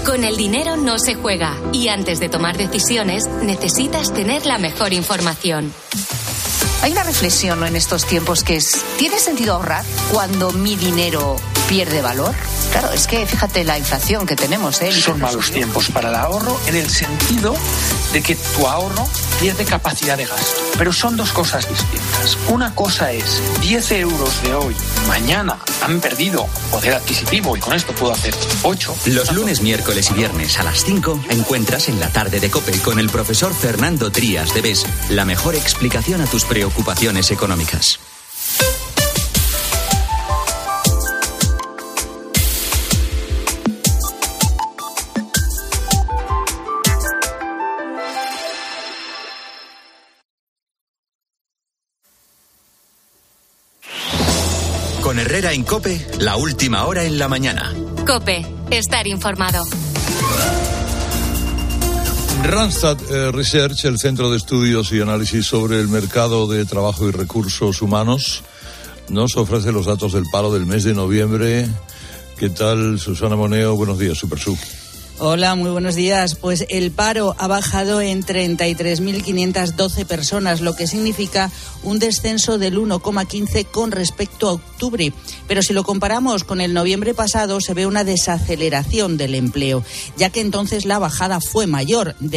Con el dinero no se juega y antes de tomar decisiones necesitas tener la mejor información. Hay una reflexión, ¿no?, en estos tiempos que es: ¿tiene sentido ahorrar cuando mi dinero pierde valor? Claro, es que fíjate la inflación que tenemos, Son malos tiempos para el ahorro en el sentido de que tu ahorro pierde capacidad de gasto. Pero son dos cosas distintas. Una cosa es 10 euros de hoy, mañana han perdido poder adquisitivo y con esto puedo hacer 8. Los lunes, miércoles y viernes a las 5 encuentras en la tarde de COPE con el profesor Fernando Trías de BES la mejor explicación a tus preocupaciones económicas. Con Herrera en COPE, la última hora en la mañana. COPE, estar informado. Randstad Research, el Centro de Estudios y Análisis sobre el Mercado de Trabajo y Recursos Humanos, nos ofrece los datos del paro del mes de noviembre. ¿Qué tal, Susana Moneo? Buenos días, Supersub. Hola, muy buenos días. Pues el paro ha bajado en 33.512 personas, lo que significa un descenso del 1,15 con respecto a octubre. Pero si lo comparamos con el noviembre pasado, se ve una desaceleración del empleo, ya que entonces la bajada fue mayor, de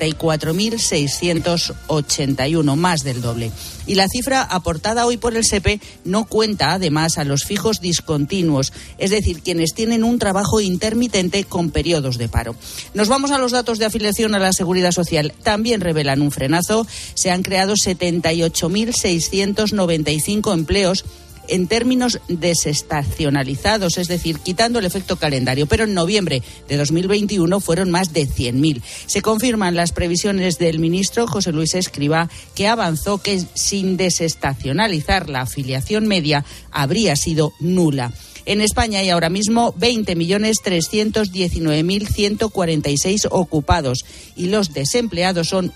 74.681, más del doble. Y la cifra aportada hoy por el SEPE no cuenta, además, a los fijos discontinuos, es decir, quienes tienen un trabajo intermitente con periodos de paro. Nos vamos a los datos de afiliación a la Seguridad Social. También revelan un frenazo. Se han creado 78.695 empleos en términos desestacionalizados, es decir, quitando el efecto calendario, pero en noviembre de 2021 fueron más de 100.000. Se confirman las previsiones del ministro José Luis Escrivá, que avanzó que sin desestacionalizar la afiliación media habría sido nula. En España hay ahora mismo 20.319.146 ocupados y los desempleados son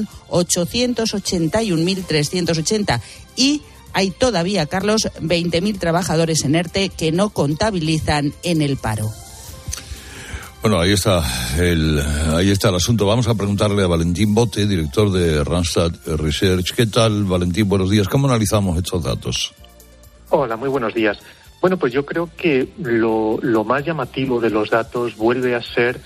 1.881.380 y hay todavía, Carlos, 20.000 trabajadores en ERTE que no contabilizan en el paro. Bueno, ahí está el asunto. Vamos a preguntarle a Valentín Bote, director de Randstad Research. ¿Qué tal, Valentín? Buenos días. ¿Cómo analizamos estos datos? Hola, muy buenos días. Bueno, pues yo creo que lo más llamativo de los datos vuelve a ser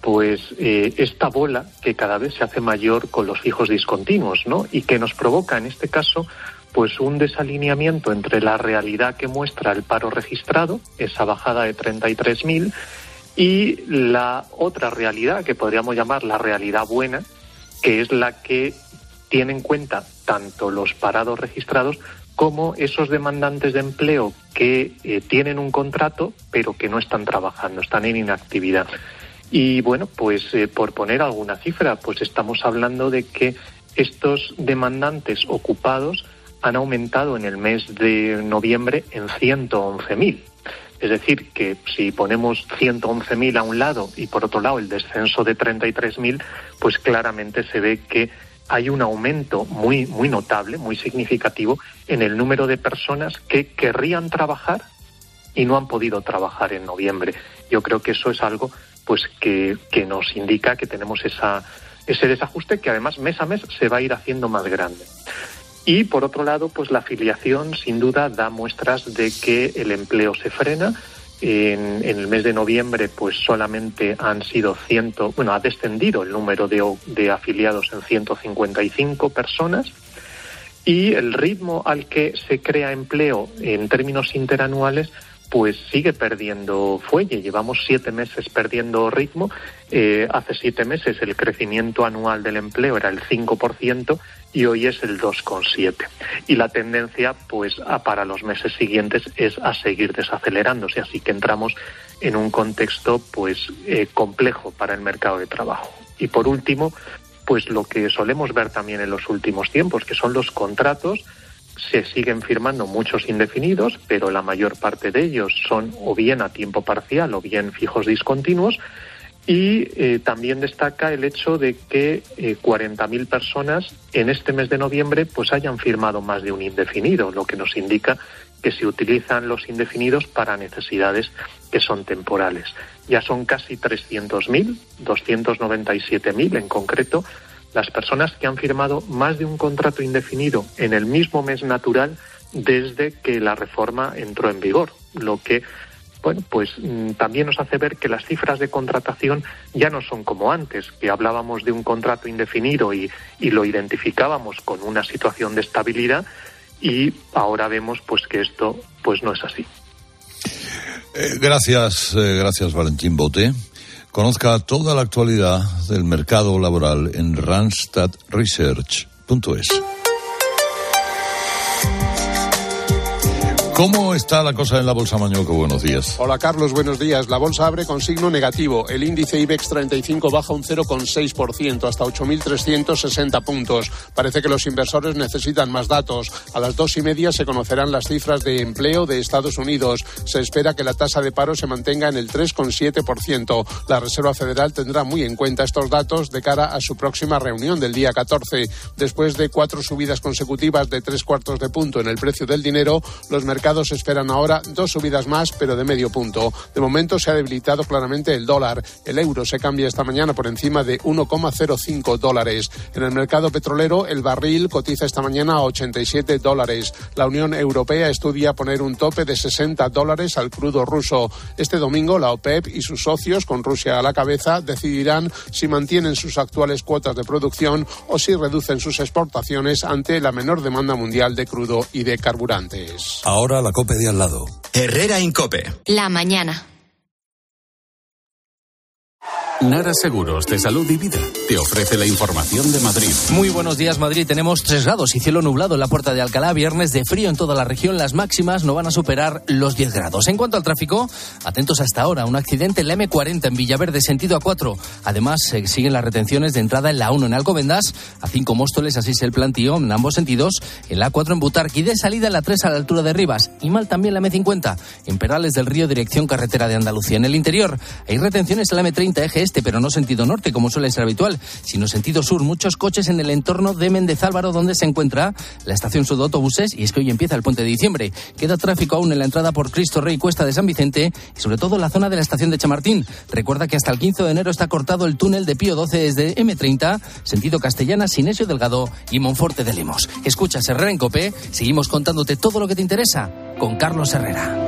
esta bola que cada vez se hace mayor con los fijos discontinuos, ¿no? Y que nos provoca, en este caso, pues un desalineamiento entre la realidad que muestra el paro registrado, esa bajada de 33.000, y la otra realidad, que podríamos llamar la realidad buena, que es la que tiene en cuenta tanto los parados registrados como esos demandantes de empleo que tienen un contrato pero que no están trabajando, están en inactividad. Y bueno, pues por poner alguna cifra, pues estamos hablando de que estos demandantes ocupados han aumentado en el mes de noviembre en 111.000. Es decir, que si ponemos 111.000 a un lado y por otro lado el descenso de 33.000, pues claramente se ve que hay un aumento muy, muy notable, muy significativo en el número de personas que querrían trabajar y no han podido trabajar en noviembre. Yo creo que eso es algo pues que nos indica que tenemos ese desajuste que además mes a mes se va a ir haciendo más grande. Y por otro lado, pues la afiliación sin duda da muestras de que el empleo se frena. En el mes de noviembre pues solamente han sido ha descendido el número de afiliados en 155 personas y el ritmo al que se crea empleo en términos interanuales pues sigue perdiendo fuelle. Llevamos 7 meses perdiendo ritmo. Hace 7 meses el crecimiento anual del empleo era el 5% y hoy es el 2,7%. Y la tendencia pues para los meses siguientes es a seguir desacelerándose. Así que entramos en un contexto pues complejo para el mercado de trabajo. Y por último, pues lo que solemos ver también en los últimos tiempos, que son los contratos. Se siguen firmando muchos indefinidos, pero la mayor parte de ellos son o bien a tiempo parcial o bien fijos discontinuos. Y también destaca el hecho de que 40.000 personas en este mes de noviembre pues hayan firmado más de un indefinido, lo que nos indica que se utilizan los indefinidos para necesidades que son temporales. Ya son casi 300.000, 297.000 en concreto, las personas que han firmado más de un contrato indefinido en el mismo mes natural desde que la reforma entró en vigor, lo que también nos hace ver que las cifras de contratación ya no son como antes, que hablábamos de un contrato indefinido y lo identificábamos con una situación de estabilidad, y ahora vemos que esto no es así. Gracias Valentín Bote. Conozca toda la actualidad del mercado laboral en randstadresearch.es. ¿Cómo está la cosa en la Bolsa, Mañoco? Buenos días. Hola, Carlos, buenos días. La bolsa abre con signo negativo. El índice IBEX 35 baja un 0,6%, hasta 8.360 puntos. Parece que los inversores necesitan más datos. A las 2:30 se conocerán las cifras de empleo de Estados Unidos. Se espera que la tasa de paro se mantenga en el 3,7%. La Reserva Federal tendrá muy en cuenta estos datos de cara a su próxima reunión del día 14. Después de 4 subidas consecutivas de 0,75 de punto en el precio del dinero, los mercados esperan ahora 2 subidas más, pero de medio punto. De momento se ha debilitado claramente el dólar. El euro se cambia esta mañana por encima de $1,05. En el mercado petrolero, el barril cotiza esta mañana a $87. La Unión Europea estudia poner un tope de $60 al crudo ruso. Este domingo, la OPEP y sus socios, con Rusia a la cabeza, decidirán si mantienen sus actuales cuotas de producción o si reducen sus exportaciones ante la menor demanda mundial de crudo y de carburantes. Ahora la COPE de al lado. Herrera Incope. La mañana. Nara Seguros de Salud y Vida te ofrece la información de Madrid. Muy buenos días, Madrid. Tenemos 3 grados y cielo nublado en la Puerta de Alcalá. Viernes de frío en toda la región. Las máximas no van a superar los 10 grados. En cuanto al tráfico, atentos hasta ahora. Un accidente en la M40 en Villaverde, sentido A4. Además, siguen las retenciones de entrada en la 1 en Alcobendas, A5 Móstoles, así es el plantío en ambos sentidos, en la A4 en Butarque y de salida en la 3 a la altura de Rivas. Y mal también la M50 en Perales del Río, dirección carretera de Andalucía. En el interior hay retenciones en la M30 eje este, pero no sentido norte, como suele ser habitual, sino sentido sur. Muchos coches en el entorno de Méndez Álvaro, donde se encuentra la estación sur de autobuses, y es que hoy empieza el puente de diciembre. Queda tráfico aún en la entrada por Cristo Rey, Cuesta de San Vicente, y sobre todo en la zona de la estación de Chamartín. Recuerda que hasta el 15 de enero está cortado el túnel de Pío XII desde M30, sentido Castellana, Sinesio Delgado y Monforte de Lemos. Escuchas Herrera en COPE, seguimos contándote todo lo que te interesa con Carlos Herrera.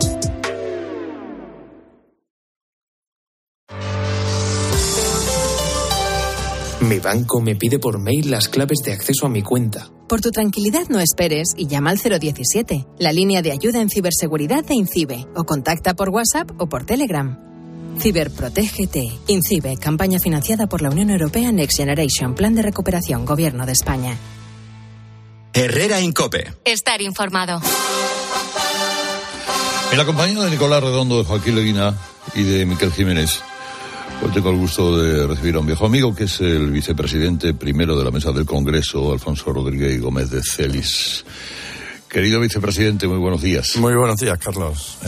Mi banco me pide por mail las claves de acceso a mi cuenta. Por tu tranquilidad no esperes y llama al 017, la línea de ayuda en ciberseguridad de INCIBE, o contacta por WhatsApp o por Telegram. Ciberprotégete. INCIBE, campaña financiada por la Unión Europea Next Generation, Plan de Recuperación, Gobierno de España. Herrera Incope. Estar informado. En la compañía de Nicolás Redondo, de Joaquín Leguina y de Miquel Jiménez, hoy tengo el gusto de recibir a un viejo amigo que es el vicepresidente primero de la mesa del Congreso, Alfonso Rodríguez Gómez de Celis. Querido vicepresidente, muy buenos días. Muy buenos días, Carlos.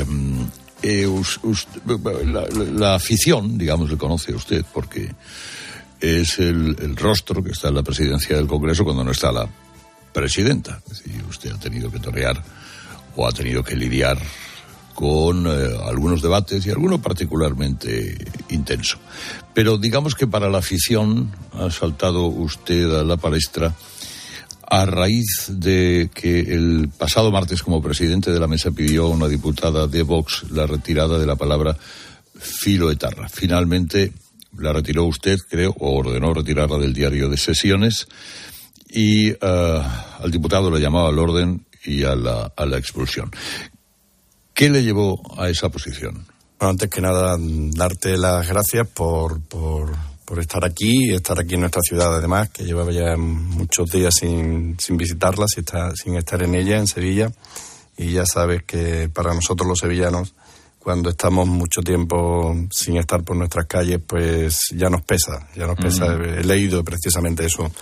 La afición, digamos, le conoce a usted porque es el rostro que está en la presidencia del Congreso cuando no está la presidenta. Es decir, usted ha tenido que torear o ha tenido que lidiar con algunos debates y alguno particularmente intenso. Pero digamos que para la afición ha saltado usted a la palestra a raíz de que el pasado martes, como presidente de la mesa, pidió a una diputada de Vox la retirada de la palabra filoetarra. Finalmente la retiró usted, creo, o ordenó retirarla del diario de sesiones, y al diputado le llamaba al orden y a la expulsión. ¿Qué le llevó a esa posición? Bueno, antes que nada, darte las gracias por estar aquí en nuestra ciudad, además, que llevaba ya muchos días sin visitarla, sin estar en ella, en Sevilla. Y ya sabes que para nosotros los sevillanos, cuando estamos mucho tiempo sin estar por nuestras calles, pues ya nos pesa. He leído precisamente eso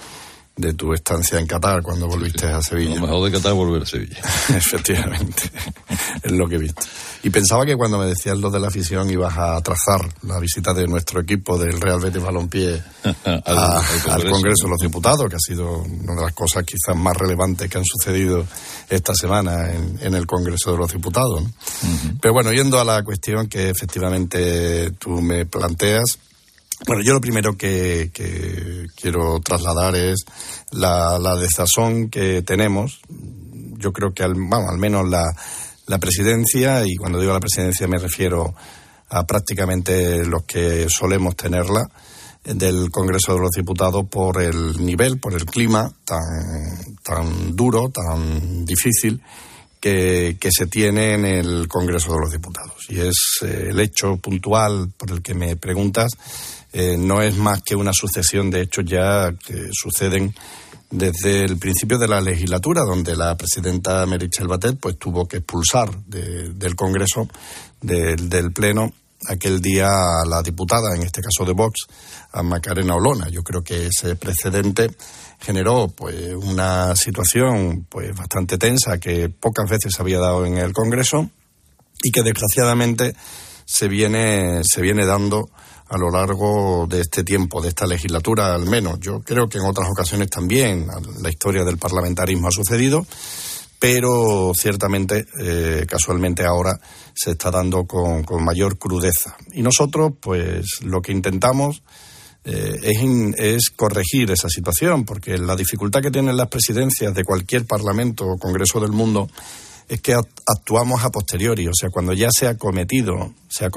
de tu estancia en Qatar cuando volviste a Sevilla. Lo mejor de Qatar es volver a Sevilla. Efectivamente, es lo que he visto. Y pensaba que cuando me decías lo de la afición ibas a trazar la visita de nuestro equipo del Real Betis Balompié al Congreso de los Diputados, que ha sido una de las cosas quizás más relevantes que han sucedido esta semana en el Congreso de los Diputados, ¿no? Uh-huh. Pero bueno, yendo a la cuestión que efectivamente tú me planteas, bueno, yo lo primero que quiero trasladar es la desazón que tenemos. Yo creo que al menos la presidencia, y cuando digo la presidencia me refiero a prácticamente los que solemos tenerla, del Congreso de los Diputados, por el nivel, por el clima tan duro, tan difícil que se tiene en el Congreso de los Diputados. Y es el hecho puntual por el que me preguntas. No es más que una sucesión de hechos ya que suceden desde el principio de la legislatura, donde la presidenta Meritxell Batet pues tuvo que expulsar del Congreso, del Pleno, aquel día a la diputada, en este caso de Vox, a Macarena Olona. Yo creo que ese precedente generó pues una situación pues bastante tensa que pocas veces se había dado en el Congreso y que desgraciadamente se viene dando a lo largo de este tiempo, de esta legislatura al menos. Yo creo que en otras ocasiones también la historia del parlamentarismo ha sucedido, pero ciertamente, casualmente ahora se está dando con mayor crudeza. Y nosotros, pues, lo que intentamos es corregir esa situación, porque la dificultad que tienen las presidencias de cualquier parlamento o congreso del mundo es que actuamos a posteriori, o sea, cuando ya se ha cometido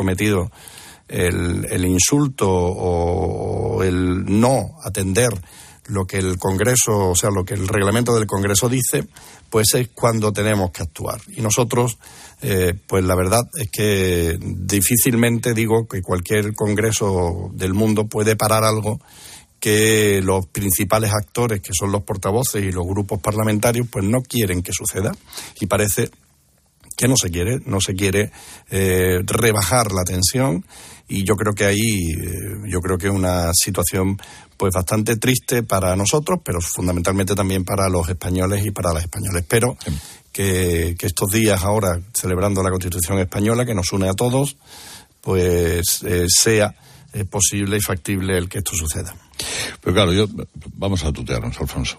el insulto o el no atender lo que el Congreso, o sea, lo que el reglamento del Congreso dice, pues es cuando tenemos que actuar. Y nosotros, pues la verdad es que difícilmente digo que cualquier Congreso del mundo puede parar algo que los principales actores, que son los portavoces y los grupos parlamentarios, pues no quieren que suceda. Y parece que no se quiere rebajar la tensión, y yo creo que ahí, es una situación pues bastante triste para nosotros, pero fundamentalmente también para los españoles y para las españolas. Espero que estos días ahora, celebrando la Constitución española, que nos une a todos, pues sea posible y factible el que esto suceda. Pero claro, vamos a tutearnos, Alfonso,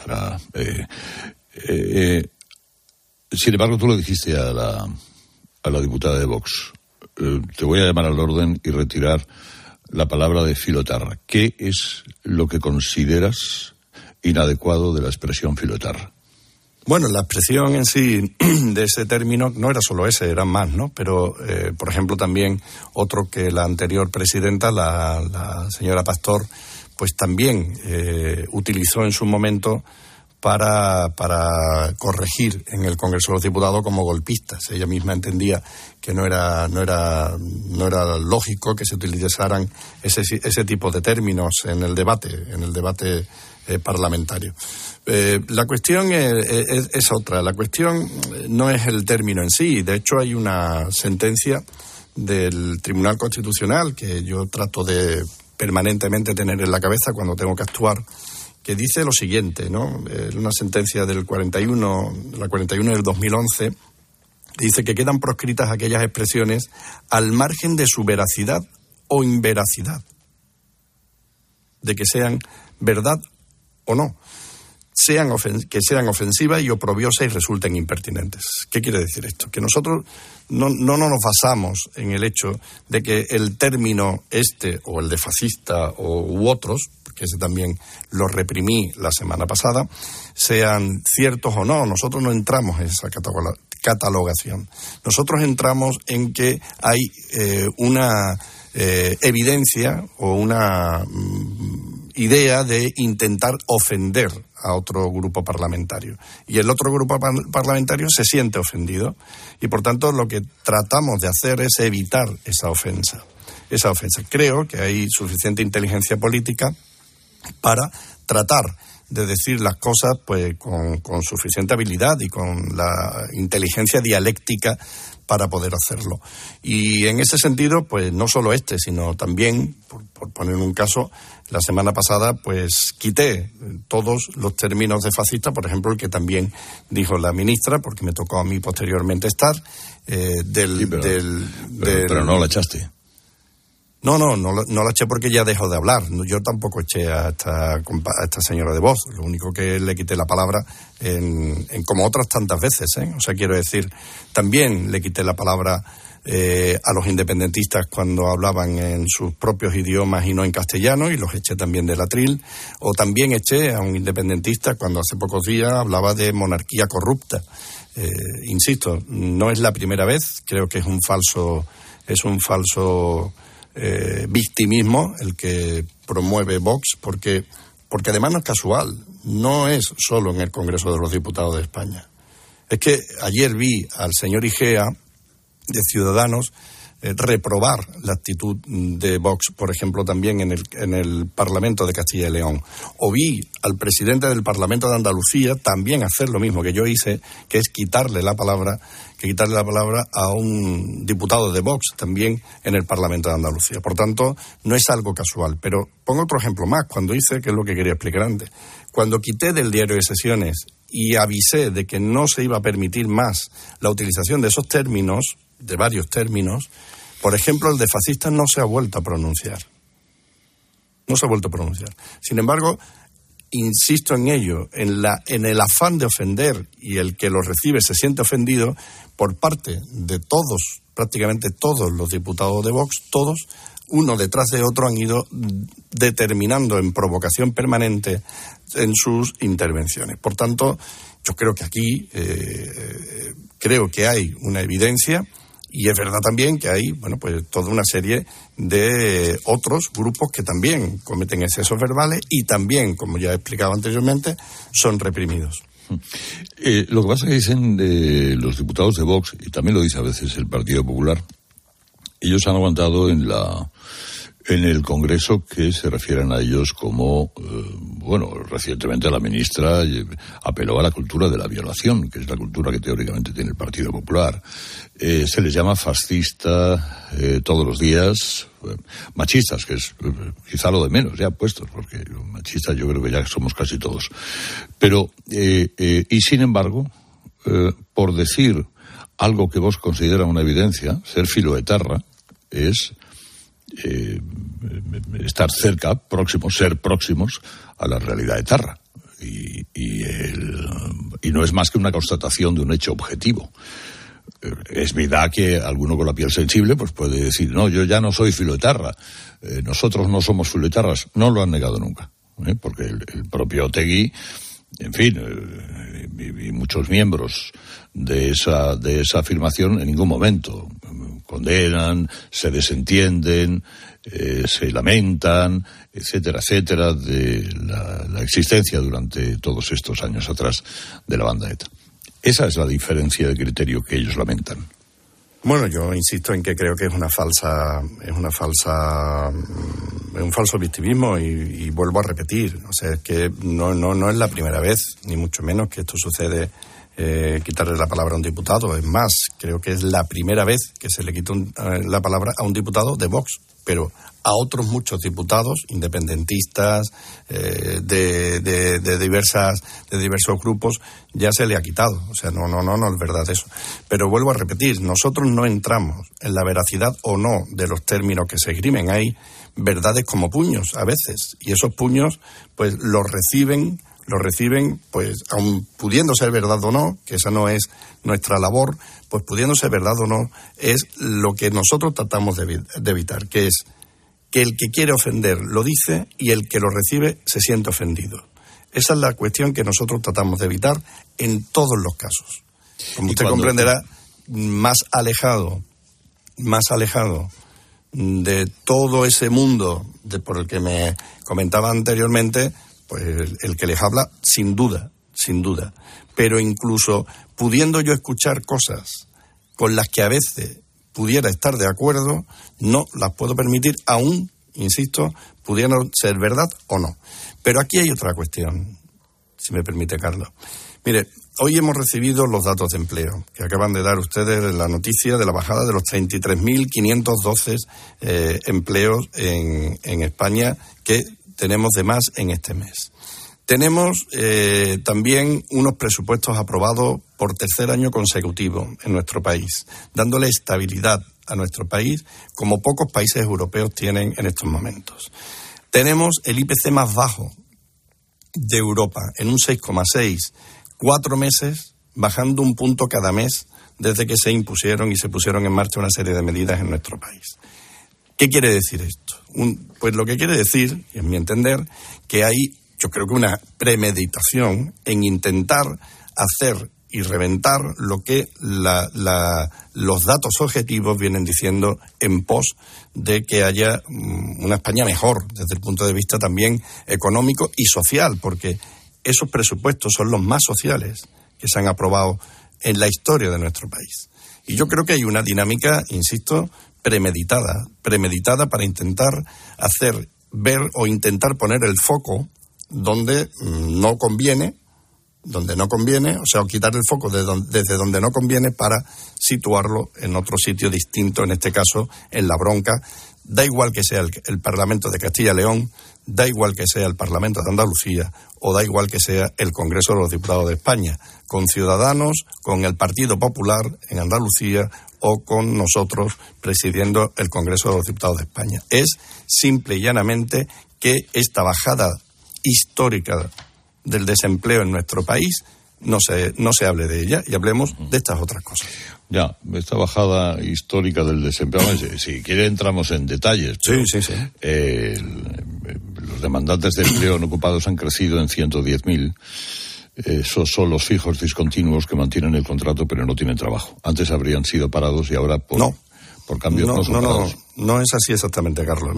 sin embargo, tú lo dijiste a la diputada de Vox. Te voy a llamar al orden y retirar la palabra de filoetarra. ¿Qué es lo que consideras inadecuado de la expresión filoetarra? Bueno, la expresión en sí de ese término no era solo ese, eran más, ¿no? Pero, por ejemplo, también otro que la anterior presidenta, la señora Pastor, pues también utilizó en su momento para corregir en el Congreso de los Diputados como golpistas. Ella misma entendía que no era lógico que se utilizaran ese tipo de términos en el debate parlamentario. La cuestión es otra. La cuestión no es el término en sí. De hecho, hay una sentencia del Tribunal Constitucional que yo trato de permanentemente tener en la cabeza cuando tengo que actuar, que dice lo siguiente, ¿no? Una sentencia del 41 del 2011, dice que quedan proscritas aquellas expresiones al margen de su veracidad o inveracidad, de que sean verdad o no, que sean ofensivas y oprobiosas y resulten impertinentes. ¿Qué quiere decir esto? Que nosotros no nos basamos en el hecho de que el término o el de fascista u otros, que ese también lo reprimí la semana pasada, sean ciertos o no. Nosotros no entramos en esa catalogación. Nosotros entramos en que hay una evidencia o una idea de intentar ofender a otro grupo parlamentario. Y el otro grupo parlamentario se siente ofendido. Y por tanto lo que tratamos de hacer es evitar esa ofensa. Creo que hay suficiente inteligencia política para tratar de decir las cosas pues con suficiente habilidad y con la inteligencia dialéctica para poder hacerlo. Y en ese sentido, pues no solo sino también, por poner un caso, La semana pasada, pues, quité todos los términos de fascista, por ejemplo, el que también dijo la ministra, porque me tocó a mí posteriormente estar, pero no la echaste. No la eché porque ya dejó de hablar. Yo tampoco eché a esta señora de Vox. Lo único que le quité la palabra en como otras tantas veces, O sea, quiero decir, también le quité la palabra a los independentistas cuando hablaban en sus propios idiomas y no en castellano, y los eché también del atril. O también eché a un independentista cuando hace pocos días hablaba de monarquía corrupta. Insisto, no es la primera vez. Creo que es un falso victimismo el que promueve Vox, porque además no es casual, no es solo en el Congreso de los Diputados de España. Es que ayer vi al señor Igea de Ciudadanos reprobar la actitud de Vox, por ejemplo, también en el Parlamento de Castilla y León. O vi al presidente del Parlamento de Andalucía también hacer lo mismo que yo hice, que es quitarle la palabra a un diputado de Vox también en el Parlamento de Andalucía. Por tanto, no es algo casual. Pero pongo otro ejemplo más, cuando hice, que es lo que quería explicar antes, cuando quité del diario de sesiones y avisé de que no se iba a permitir más la utilización de esos términos, de varios términos, por ejemplo, el de fascista no se ha vuelto a pronunciar. No se ha vuelto a pronunciar. Sin embargo, insisto en ello, en el afán de ofender, y el que lo recibe se siente ofendido, por parte de todos, prácticamente todos los diputados de Vox, todos, uno detrás de otro, han ido determinando en provocación permanente en sus intervenciones. Por tanto, yo creo que aquí creo que hay una evidencia. Y es verdad también que hay, pues toda una serie de otros grupos que también cometen excesos verbales y también, como ya he explicado anteriormente, son reprimidos. Lo que pasa es que dicen los diputados de Vox, y también lo dice a veces el Partido Popular, ellos han aguantado en el Congreso que se refieren a ellos como, recientemente la ministra apeló a la cultura de la violación, que es la cultura que teóricamente tiene el Partido Popular. Se les llama fascista todos los días, machistas, que es quizá lo de menos ya puestos, porque machistas yo creo que ya somos casi todos. Pero, y sin embargo, por decir algo que vos considera una evidencia, ser filoetarra, es estar cerca, ser próximos a la realidad etarra. Y no es más que una constatación de un hecho objetivo. Es verdad que alguno con la piel sensible pues puede decir, no, yo ya no soy filoetarra, nosotros no somos filoetarras. No lo han negado nunca, porque el propio Otegi, en fin, y muchos miembros de esa afirmación en ningún momento condenan, se desentienden, se lamentan, etcétera, etcétera, de la existencia durante todos estos años atrás de la banda ETA. Esa es la diferencia de criterio que ellos lamentan. Bueno, yo insisto en que creo que es un falso victimismo y vuelvo a repetir. O sea, es que no es la primera vez, ni mucho menos, que esto sucede, quitarle la palabra a un diputado. Es más, creo que es la primera vez que se le quita la palabra a un diputado de Vox, pero a otros muchos diputados independentistas de diversos grupos ya se le ha quitado. O sea, no es verdad eso. Pero vuelvo a repetir, nosotros no entramos en la veracidad o no de los términos que se esgrimen. Hay verdades como puños a veces, y esos puños pues los reciben, pues aun pudiendo ser verdad o no, que esa no es nuestra labor, pues pudiendo ser verdad o no, es lo que nosotros tratamos de evitar, que es que el que quiere ofender lo dice y el que lo recibe se siente ofendido. Esa es la cuestión que nosotros tratamos de evitar en todos los casos. Como usted comprenderá, más alejado de todo ese mundo por el que me comentaba anteriormente, pues el que les habla, sin duda. Pero incluso pudiendo yo escuchar cosas con las que a veces pudiera estar de acuerdo, no las puedo permitir, aún, insisto, pudieran ser verdad o no. Pero aquí hay otra cuestión, si me permite, Carlos. Mire, hoy hemos recibido los datos de empleo que acaban de dar ustedes, la noticia de la bajada de los 33.512 empleos en España, que tenemos de más en este mes. Tenemos también unos presupuestos aprobados por tercer año consecutivo en nuestro país, dándole estabilidad a nuestro país como pocos países europeos tienen en estos momentos. Tenemos el IPC más bajo de Europa, en un 6,6, 4 meses, bajando un punto cada mes desde que se impusieron y se pusieron en marcha una serie de medidas en nuestro país. ¿Qué quiere decir esto? Pues lo que quiere decir, en mi entender, que hay, yo creo que una premeditación en intentar hacer y reventar lo que los datos objetivos vienen diciendo en pos de que haya una España mejor desde el punto de vista también económico y social, porque esos presupuestos son los más sociales que se han aprobado en la historia de nuestro país. Y yo creo que hay una dinámica, insisto, premeditada para intentar hacer ver o intentar poner el foco donde no conviene, o sea, o quitar el foco desde donde no conviene para situarlo en otro sitio distinto, en este caso en la bronca. Da igual que sea el Parlamento de Castilla y León, da igual que sea el Parlamento de Andalucía o da igual que sea el Congreso de los Diputados de España, con Ciudadanos, con el Partido Popular en Andalucía o con nosotros presidiendo el Congreso de los Diputados de España. Es simple y llanamente que esta bajada histórica del desempleo en nuestro país no se hable de ella y hablemos de estas otras cosas. Ya, esta bajada histórica del desempleo, si quiere entramos en detalles. Pero, sí. Los demandantes de empleo no ocupados han crecido en 110.000. Esos son los fijos discontinuos que mantienen el contrato pero no tienen trabajo. Antes habrían sido parados y ahora por cambios no son parados. No es así exactamente, Carlos.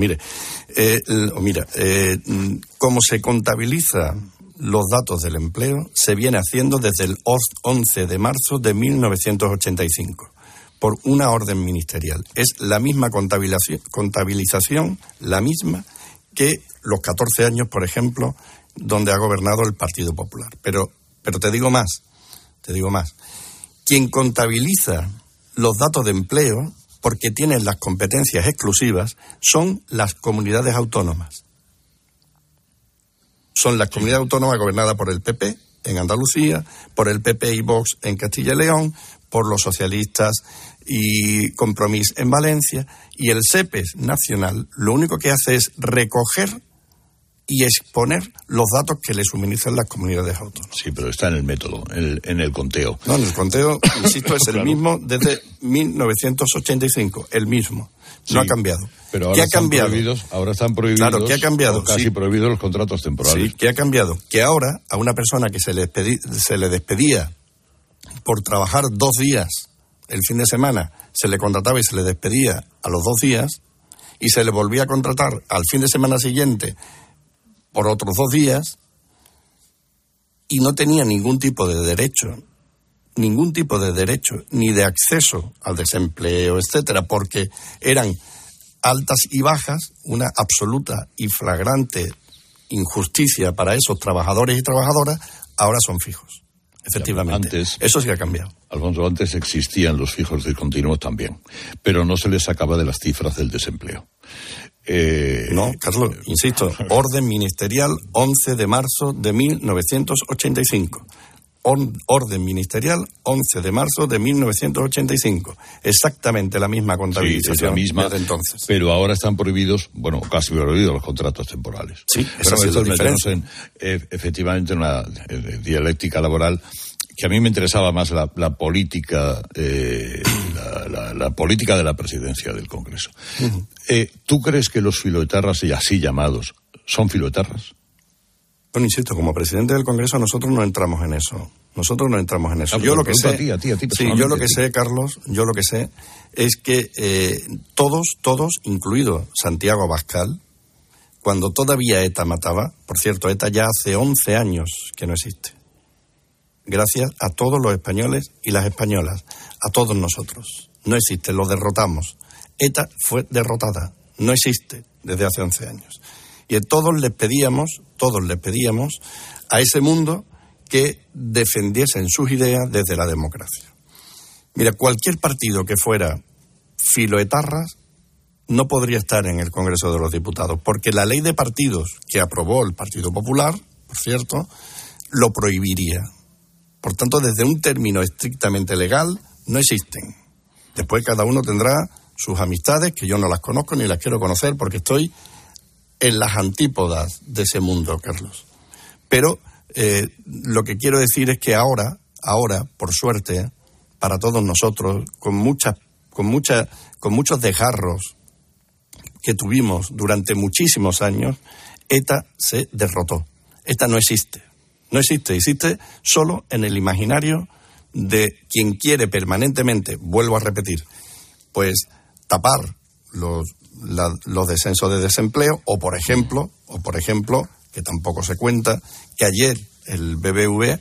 Como se contabiliza los datos del empleo, se viene haciendo desde el 11 de marzo de 1985, por una orden ministerial. Es la misma contabilización, la misma que los 14 años, por ejemplo, donde ha gobernado el Partido Popular. Pero te digo más. Quien contabiliza los datos de empleo, porque tienen las competencias exclusivas, son las comunidades autónomas. Son las comunidades autónomas gobernadas por el PP en Andalucía, por el PP y Vox en Castilla y León, por los socialistas y Compromís en Valencia, y el SEPES nacional lo único que hace es recoger y exponer los datos que le suministran las comunidades autónomas. Sí, pero está en el método, en el conteo. No, en el conteo, insisto, es el mismo desde 1985, el mismo. No ha cambiado. Pero ahora ¿qué ha cambiado? Ahora están prohibidos. Claro, ¿qué ha cambiado? Casi prohibidos los contratos temporales. Sí, ¿qué ha cambiado? Que ahora a una persona que se le despedía por trabajar 2 días el fin de semana, se le contrataba y se le despedía a los 2 días y se le volvía a contratar al fin de semana siguiente por otros 2 días y no tenía ningún tipo de derecho, ni de acceso al desempleo, etcétera, porque eran altas y bajas, una absoluta y flagrante injusticia para esos trabajadores y trabajadoras, ahora son fijos. Efectivamente, eso sí ha cambiado. Alfonso, antes existían los fijos discontinuos también, pero no se les sacaba de las cifras del desempleo. No, Carlos, insisto, orden ministerial 11 de marzo de 1985. Orden ministerial 11 de marzo de 1985. Exactamente la misma contabilización. Sí, es la misma, desde entonces. Pero ahora están prohibidos, casi prohibidos los contratos temporales. Sí, esa es la diferencia. Efectivamente en una dialéctica laboral que a mí me interesaba más la política, la política de la presidencia del Congreso. Uh-huh. ¿Tú crees que los filoetarras y así llamados son filoetarras? Bueno, insisto, como presidente del Congreso nosotros no entramos en eso. Yo lo que sé, yo lo que sé, Carlos, es que todos, incluido Santiago Abascal, cuando todavía ETA mataba, por cierto, ETA ya hace 11 años que no existe. Gracias a todos los españoles y las españolas, a todos nosotros. No existe, lo derrotamos. ETA fue derrotada, no existe desde hace 11 años. Y todos les pedíamos a ese mundo que defendiesen sus ideas desde la democracia. Mira, cualquier partido que fuera filoetarras no podría estar en el Congreso de los Diputados, porque la ley de partidos que aprobó el Partido Popular, por cierto, lo prohibiría. Por tanto, desde un término estrictamente legal, no existen. Después cada uno tendrá sus amistades, que yo no las conozco ni las quiero conocer, porque estoy en las antípodas de ese mundo, Carlos. Pero lo que quiero decir es que ahora, por suerte, para todos nosotros, con muchos desgarros que tuvimos durante muchísimos años, ETA se derrotó. ETA no existe. No existe. Existe solo en el imaginario de quien quiere permanentemente, vuelvo a repetir, pues tapar los descensos de desempleo, o por ejemplo, que tampoco se cuenta, que ayer el BBVA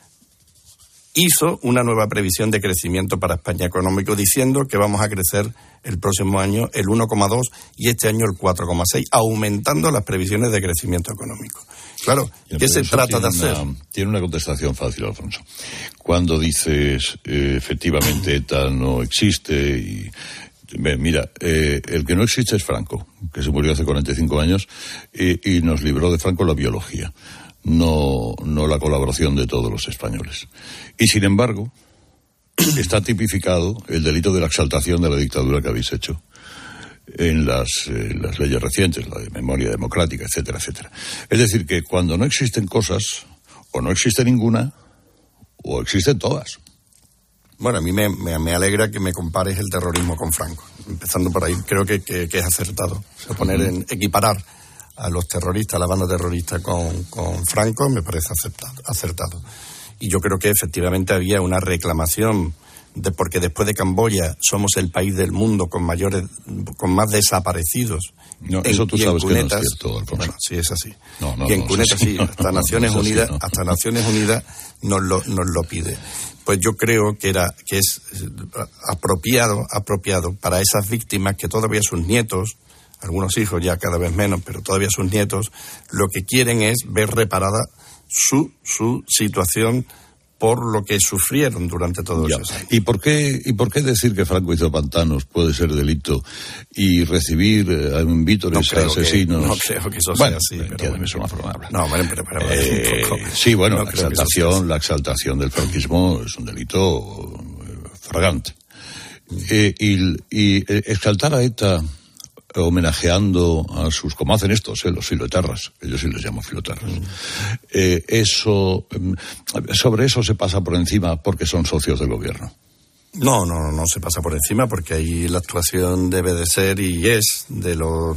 hizo una nueva previsión de crecimiento para España económico, diciendo que vamos a crecer el próximo año el 1,2 y este año el 4,6, aumentando las previsiones de crecimiento económico. Claro, ¿qué se trata de hacer? Tiene una contestación fácil, Alfonso. Cuando dices, efectivamente, ETA no existe y... Mira, el que no existe es Franco, que se murió hace 45 años y nos libró de Franco la biología, no la colaboración de todos los españoles. Y sin embargo, está tipificado el delito de la exaltación de la dictadura que habéis hecho en las leyes recientes, la de memoria democrática, etcétera, etcétera. Es decir, que cuando no existen cosas, o no existe ninguna, o existen todas. Bueno, a mí me alegra que me compares el terrorismo con Franco. Empezando por ahí, creo que es acertado. Equiparar a los terroristas, a la banda terrorista con Franco, me parece acertado. Y yo creo que efectivamente había una reclamación, porque después de Camboya somos el país del mundo con más desaparecidos. No, eso tú sabes que no es cierto, Alfonso. Bueno, sí, es así. Y en Cunetas sí, hasta Naciones Unidas nos lo pide. Pues yo creo que es apropiado para esas víctimas que todavía sus nietos, algunos hijos ya cada vez menos, pero todavía sus nietos, lo que quieren es ver reparada su situación por lo que sufrieron durante todos esos años. ¿Y por qué decir que Franco hizo pantanos puede ser delito y recibir vítores a asesinos? No creo que eso sea así. Pero bueno, es una forma de hablar. No, bueno, pero un poco. Sí, bueno, no la exaltación del franquismo es un delito flagrante. Y exaltar a ETA homenajeando a sus, como hacen estos, los filoetarras, yo sí les llamo filoetarras, sobre eso se pasa por encima porque son socios del gobierno. No se pasa por encima, porque ahí la actuación debe de ser y es de los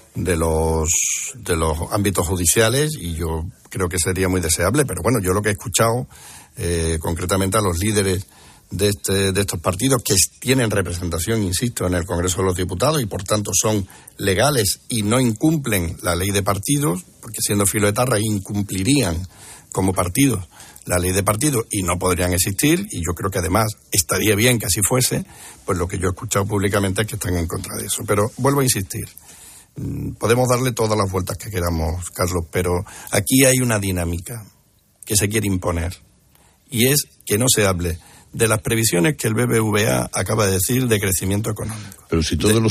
ámbitos judiciales, y yo creo que sería muy deseable, pero bueno, yo lo que he escuchado concretamente a los líderes de estos partidos que tienen representación, insisto, en el Congreso de los Diputados y por tanto son legales y no incumplen la ley de partidos, porque siendo filoetarras incumplirían como partidos la ley de partidos y no podrían existir, y yo creo que además estaría bien que así fuese, pues lo que yo he escuchado públicamente es que están en contra de eso. Pero vuelvo a insistir, podemos darle todas las vueltas que queramos, Carlos, pero aquí hay una dinámica que se quiere imponer, y es que no se hable de las previsiones que el BBVA acaba de decir de crecimiento económico. Pero si todos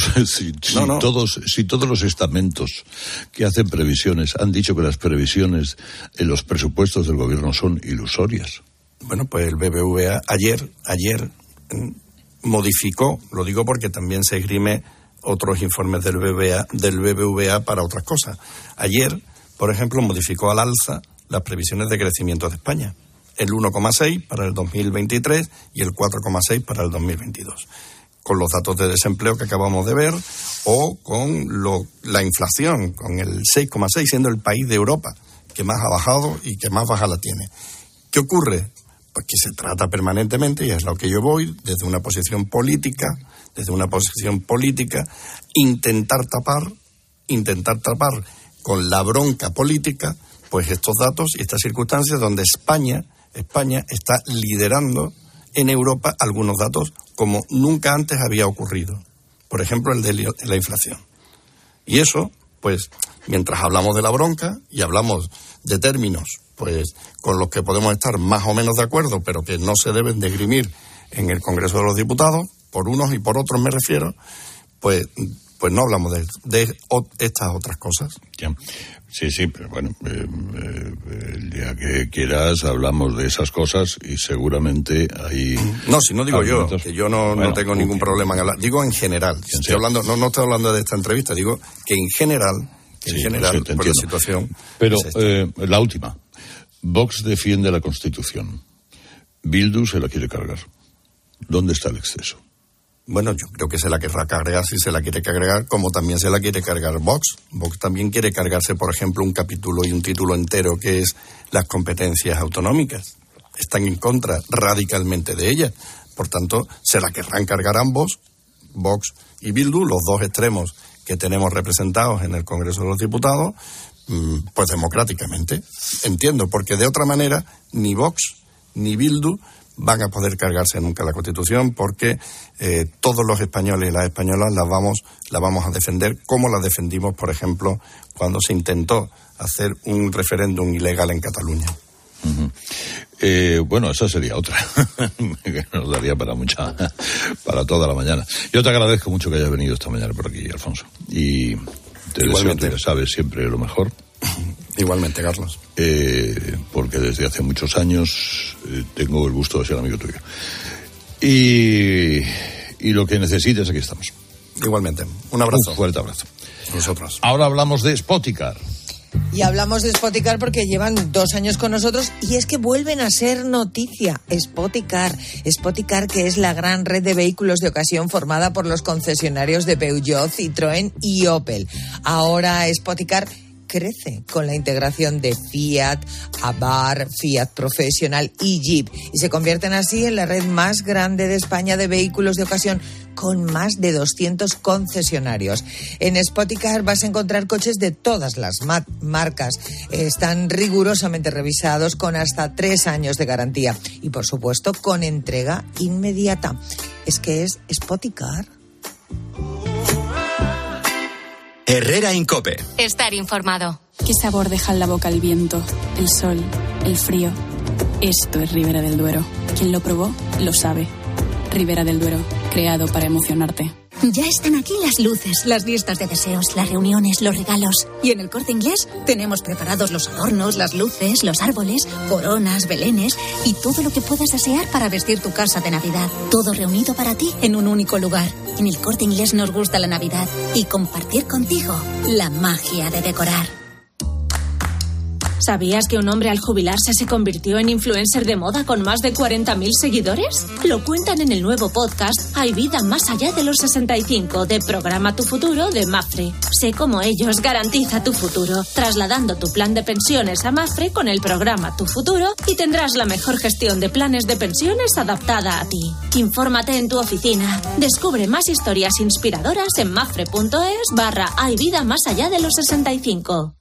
los estamentos que hacen previsiones han dicho que las previsiones en los presupuestos del gobierno son ilusorias. Bueno, pues el BBVA ayer modificó, lo digo porque también se esgrime otros informes del BBVA para otras cosas. Ayer, por ejemplo, modificó al alza las previsiones de crecimiento de España. El 1,6 para el 2023 y el 4,6 para el 2022. Con los datos de desempleo que acabamos de ver, o con la inflación, con el 6,6, siendo el país de Europa que más ha bajado y que más baja la tiene. ¿Qué ocurre? Pues que se trata permanentemente, y es lo que yo voy, desde una posición política, intentar tapar con la bronca política, pues estos datos y estas circunstancias donde España está liderando en Europa algunos datos como nunca antes había ocurrido. Por ejemplo, el de la inflación. Y eso, pues, mientras hablamos de la bronca y hablamos de términos, pues, con los que podemos estar más o menos de acuerdo, pero que no se deben de esgrimir en el Congreso de los Diputados, por unos y por otros me refiero, pues pues no hablamos de estas otras cosas. Ya. Sí, pero bueno, el día que quieras hablamos de esas cosas y seguramente hay... No, si no digo yo, que yo no tengo ningún problema en hablar. Digo en general. Estoy hablando, no estoy hablando de esta entrevista, digo que en general, por la situación... Pero la última. Vox defiende la Constitución. Bildu se la quiere cargar. ¿Dónde está el exceso? Bueno, yo creo que se la querrá cargar si se la quiere cargar, como también se la quiere cargar Vox. Vox también quiere cargarse, por ejemplo, un capítulo y un título entero que es las competencias autonómicas. Están en contra radicalmente de ellas. Por tanto, se la querrán cargar ambos, Vox y Bildu, los dos extremos que tenemos representados en el Congreso de los Diputados, pues democráticamente. Entiendo, porque de otra manera ni Vox ni Bildu van a poder cargarse nunca la Constitución, porque todos los españoles y las españolas la vamos a defender como la defendimos, por ejemplo, cuando se intentó hacer un referéndum ilegal en Cataluña. Bueno, esa sería otra que nos daría para toda la mañana. Yo te agradezco mucho que hayas venido esta mañana por aquí, Alfonso, y te deseo, ya sabes, siempre lo mejor. Igualmente, Carlos. Porque desde hace muchos años tengo el gusto de ser amigo tuyo. Y lo que necesites, aquí estamos. Igualmente. Un abrazo. Un fuerte abrazo. Nosotros. Ahora hablamos de Spoticar. Y hablamos de Spoticar porque llevan 2 años con nosotros y es que vuelven a ser noticia. Spoticar, que es la gran red de vehículos de ocasión formada por los concesionarios de Peugeot, Citroën y Opel. Ahora Spoticar crece con la integración de Fiat, Abarth, Fiat Professional y Jeep y se convierten así en la red más grande de España de vehículos de ocasión con más de 200 concesionarios. En Spoticar vas a encontrar coches de todas las marcas. Están rigurosamente revisados con hasta 3 años de garantía y, por supuesto, con entrega inmediata. Es que es Spoticar. Herrera en COPE. Estar informado. ¿Qué sabor deja en la boca el viento, el sol, el frío? Esto es Ribera del Duero. Quien lo probó, lo sabe. Ribera del Duero, creado para emocionarte. Ya están aquí las luces, las listas de deseos, las reuniones, los regalos. Y en el Corte Inglés tenemos preparados los adornos, las luces, los árboles, coronas, belenes y todo lo que puedas desear para vestir tu casa de Navidad. Todo reunido para ti en un único lugar. En el Corte Inglés nos gusta la Navidad y compartir contigo la magia de decorar. ¿Sabías que un hombre al jubilarse se convirtió en influencer de moda con más de 40.000 seguidores? Lo cuentan en el nuevo podcast Hay vida más allá de los 65 de Programa Tu Futuro de Mapfre. Sé cómo ellos garantiza tu futuro, trasladando tu plan de pensiones a Mapfre con el programa Tu Futuro y tendrás la mejor gestión de planes de pensiones adaptada a ti. Infórmate en tu oficina. Descubre más historias inspiradoras en mapfre.es/Hay vida más allá de los 65.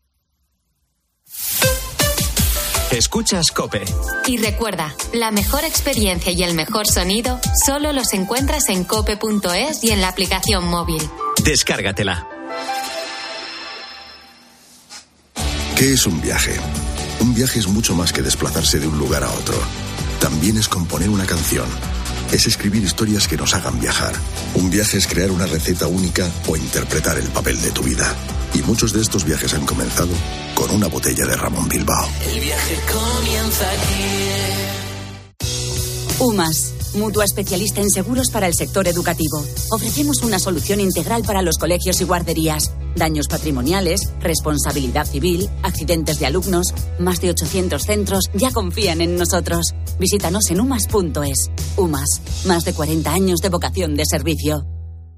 Escuchas COPE. Y recuerda, la mejor experiencia y el mejor sonido solo los encuentras en cope.es y en la aplicación móvil. Descárgatela. ¿Qué es un viaje? Un viaje es mucho más que desplazarse de un lugar a otro. También es componer una canción. Es escribir historias que nos hagan viajar. Un viaje es crear una receta única o interpretar el papel de tu vida. Y muchos de estos viajes han comenzado con una botella de Ramón Bilbao. El viaje comienza aquí. UMAS, mutua especialista en seguros para el sector educativo. Ofrecemos una solución integral para los colegios y guarderías. Daños patrimoniales, responsabilidad civil, accidentes de alumnos. Más de 800 centros ya confían en nosotros. Visítanos en umas.es. UMAS, más de 40 años de vocación de servicio.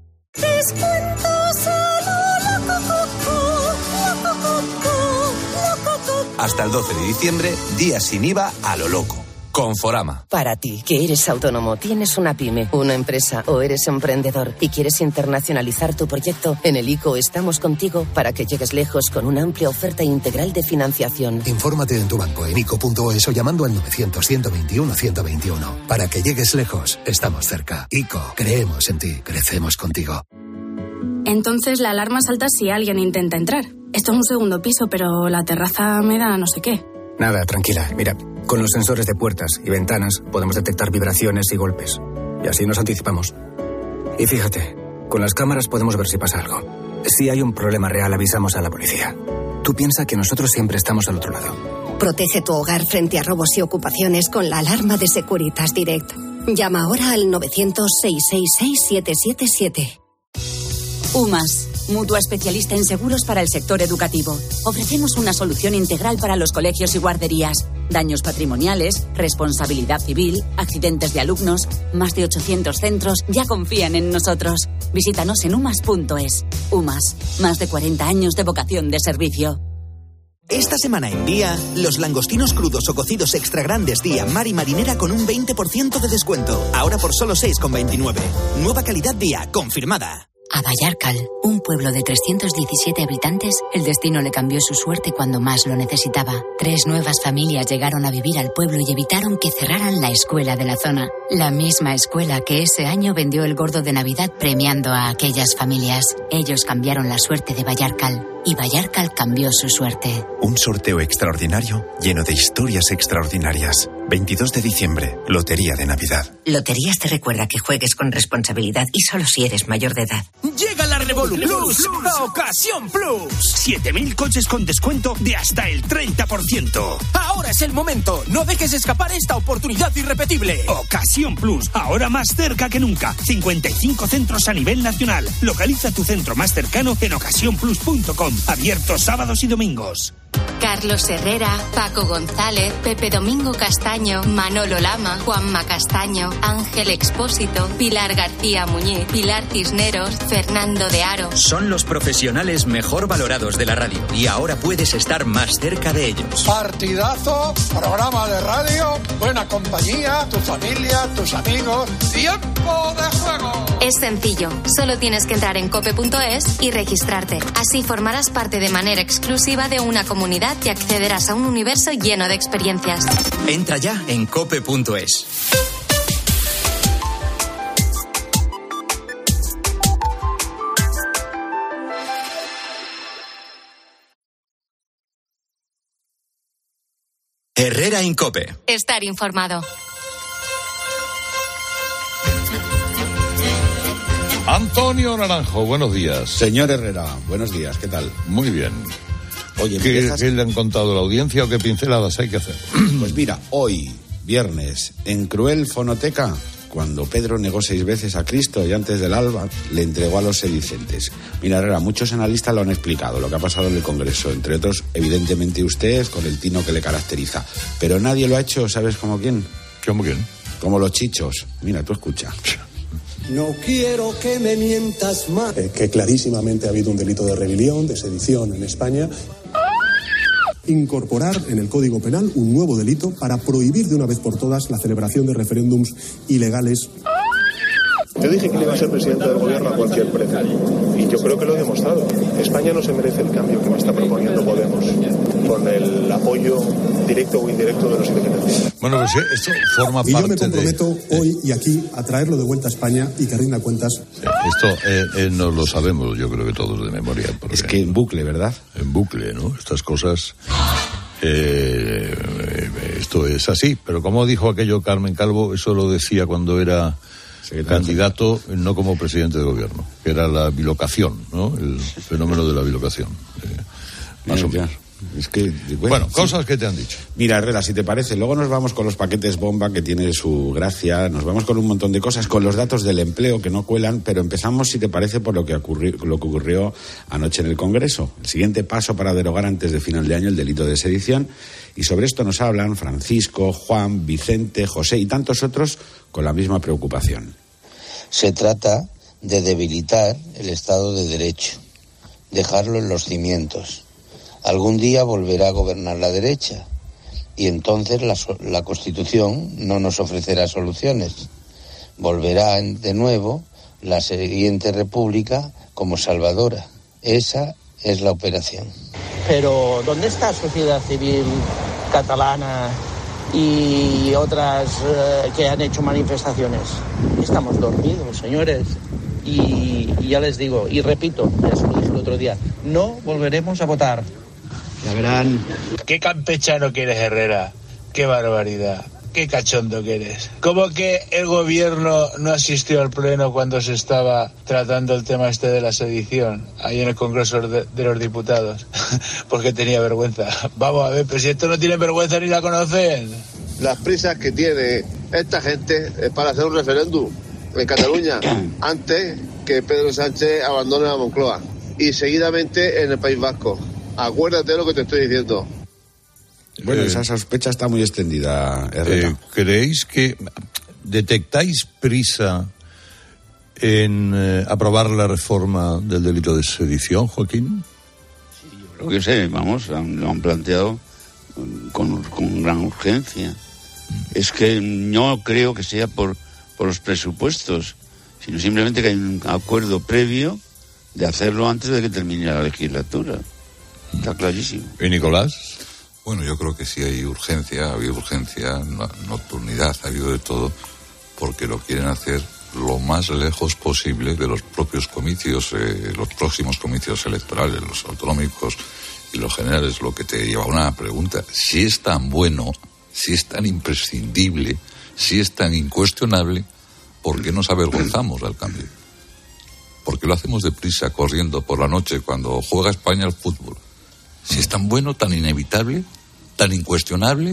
Hasta el 12 de diciembre, días sin IVA a lo loco. Conforama. Para ti, que eres autónomo, tienes una pyme, una empresa o eres emprendedor y quieres internacionalizar tu proyecto, en el ICO estamos contigo para que llegues lejos con una amplia oferta integral de financiación. Infórmate en tu banco en ICO.es o llamando al 900-121-121. Para que llegues lejos, estamos cerca. ICO, creemos en ti, crecemos contigo. Entonces la alarma salta si alguien intenta entrar. Esto es un segundo piso, pero la terraza me da no sé qué. Nada, tranquila. Mira, con los sensores de puertas y ventanas podemos detectar vibraciones y golpes. Y así nos anticipamos. Y fíjate, Con las cámaras podemos ver si pasa algo. Si hay un problema real, avisamos a la policía. Tú piensa que nosotros siempre estamos al otro lado. Protege tu hogar frente a robos y ocupaciones con la alarma de Securitas Direct. Llama ahora al 900-666-777. UMAS, mutua especialista en seguros para el sector educativo. Ofrecemos una solución integral para los colegios y guarderías. Daños patrimoniales, responsabilidad civil, accidentes de alumnos. Más de 800 centros ya confían en nosotros. Visítanos en umas.es. UMAS, más de 40 años de vocación de servicio. Esta semana en Día, los langostinos crudos o cocidos extra grandes Día Mar y Marinera con un 20% de descuento. Ahora por solo 6,29. Nueva calidad Día, confirmada. A Vallarcal, un pueblo de 317 habitantes, el destino le cambió su suerte cuando más lo necesitaba. 3 nuevas familias llegaron a vivir al pueblo y evitaron que cerraran la escuela de la zona. La misma escuela que ese año vendió el gordo de Navidad premiando a aquellas familias. Ellos cambiaron la suerte de Vallarcal y Vallarcal cambió su suerte. Un sorteo extraordinario lleno de historias extraordinarias. 22 de diciembre, Lotería de Navidad. Loterías te recuerda que juegues con responsabilidad y solo si eres mayor de edad. Llega la Revolut Plus a Ocasión Plus. 7.000 coches con descuento de hasta el 30%. Ahora es el momento. No dejes escapar esta oportunidad irrepetible. Ocasión Plus, ahora más cerca que nunca. 55 centros a nivel nacional. Localiza tu centro más cercano en ocasiónplus.com. Abierto sábados y domingos. Carlos Herrera, Paco González, Pepe Domingo Castaño, Manolo Lama, Juanma Castaño, Ángel Expósito, Pilar García Muñiz, Pilar Cisneros, Fernando de Aro. Son los profesionales mejor valorados de la radio y ahora puedes estar más cerca de ellos. Partidazo, programa de radio, buena compañía, tu familia, tus amigos, tiempo de juego. Es sencillo, solo tienes que entrar en cope.es y registrarte. Así formarás parte de manera exclusiva de una comunidad y accederás a un universo lleno de experiencias. Entra ya en cope.es. Herrera en Cope. Estar informado. Antonio Naranjo, buenos días. Señor Herrera, buenos días, ¿qué tal? Muy bien. Oye, ¿Qué le han contado a la audiencia o qué pinceladas hay que hacer? Pues mira, hoy, viernes, en Cruel Fonoteca, cuando Pedro negó 6 veces a Cristo y antes del alba le entregó a los sedicentes. Mira, Herrera, muchos analistas lo han explicado, lo que ha pasado en el Congreso, entre otros, evidentemente usted, con el tino que le caracteriza. Pero nadie lo ha hecho, ¿sabes cómo quién? ¿Cómo quién? Como los chichos. Mira, tú escucha. No quiero que me mientas más. Que clarísimamente ha habido un delito de rebelión, de sedición en España. Incorporar en el Código Penal un nuevo delito para prohibir de una vez por todas la celebración de referéndums ilegales. Yo dije que le iba a ser presidente del gobierno a cualquier precio. Y yo creo que lo he demostrado. España no se merece el cambio que me está proponiendo Podemos, con el apoyo directo o indirecto de los independentistas. Bueno, pues esto forma parte de... Y yo me comprometo hoy y aquí a traerlo de vuelta a España y que rinda cuentas. Esto no lo sabemos, yo creo que todos de memoria. Es que en bucle, ¿verdad? En bucle, ¿no? Estas cosas... esto es así, pero como dijo aquello Carmen Calvo, eso lo decía cuando era candidato, no como presidente de gobierno, que era la bilocación, ¿no? El fenómeno de la bilocación. Más o menos. Es que, bueno, cosas que te han dicho. Mira, Herrera, si te parece, luego nos vamos con los paquetes bomba, que tiene su gracia, nos vamos con un montón de cosas, con los datos del empleo que no cuelan, pero empezamos, si te parece, por lo que ocurrió anoche en el Congreso. El siguiente paso para derogar antes de final de año el delito de sedición, y sobre esto nos hablan Francisco, Juan, Vicente, José y tantos otros con la misma preocupación. Se trata de debilitar el Estado de Derecho, dejarlo en los cimientos. Algún día volverá a gobernar la derecha y entonces la Constitución no nos ofrecerá soluciones. Volverá de nuevo la siguiente república como salvadora. Esa es la operación. Pero ¿dónde está la sociedad civil catalana y otras que han hecho manifestaciones? Estamos dormidos, señores. Y ya les digo, y repito, ya se lo dije el otro día, no volveremos a votar. Ya verán. ¿Qué campechano quieres, Herrera? ¡Qué barbaridad! qué cachondo que eres. ¿Cómo que el gobierno no asistió al pleno cuando se estaba tratando el tema este de la sedición, ahí en el Congreso de los Diputados? Porque tenía vergüenza. Vamos a ver, pero si esto no tiene vergüenza ni la conocen. Las prisas que tiene esta gente es para hacer un referéndum en Cataluña antes que Pedro Sánchez abandone la Moncloa y seguidamente en el País Vasco. Acuérdate de lo que te estoy diciendo. Bueno, esa sospecha está muy extendida, Herrera. ¿Creéis que detectáis prisa en aprobar la reforma del delito de sedición, Joaquín? Sí, yo creo que sí, vamos, lo han planteado con gran urgencia. Es que no creo que sea por los presupuestos, sino simplemente que hay un acuerdo previo de hacerlo antes de que termine la legislatura. Está clarísimo. ¿Y Nicolás? Bueno, yo creo que sí hay urgencia, ha habido urgencia, nocturnidad, ha habido de todo, porque lo quieren hacer lo más lejos posible de los propios comicios, los próximos comicios electorales, los autonómicos y los generales, lo que te lleva a una pregunta: si es tan bueno, si es tan imprescindible, si es tan incuestionable, ¿por qué nos avergonzamos al cambio? Porque lo hacemos deprisa, corriendo por la noche cuando juega España al fútbol. Si es tan bueno, tan inevitable, tan incuestionable,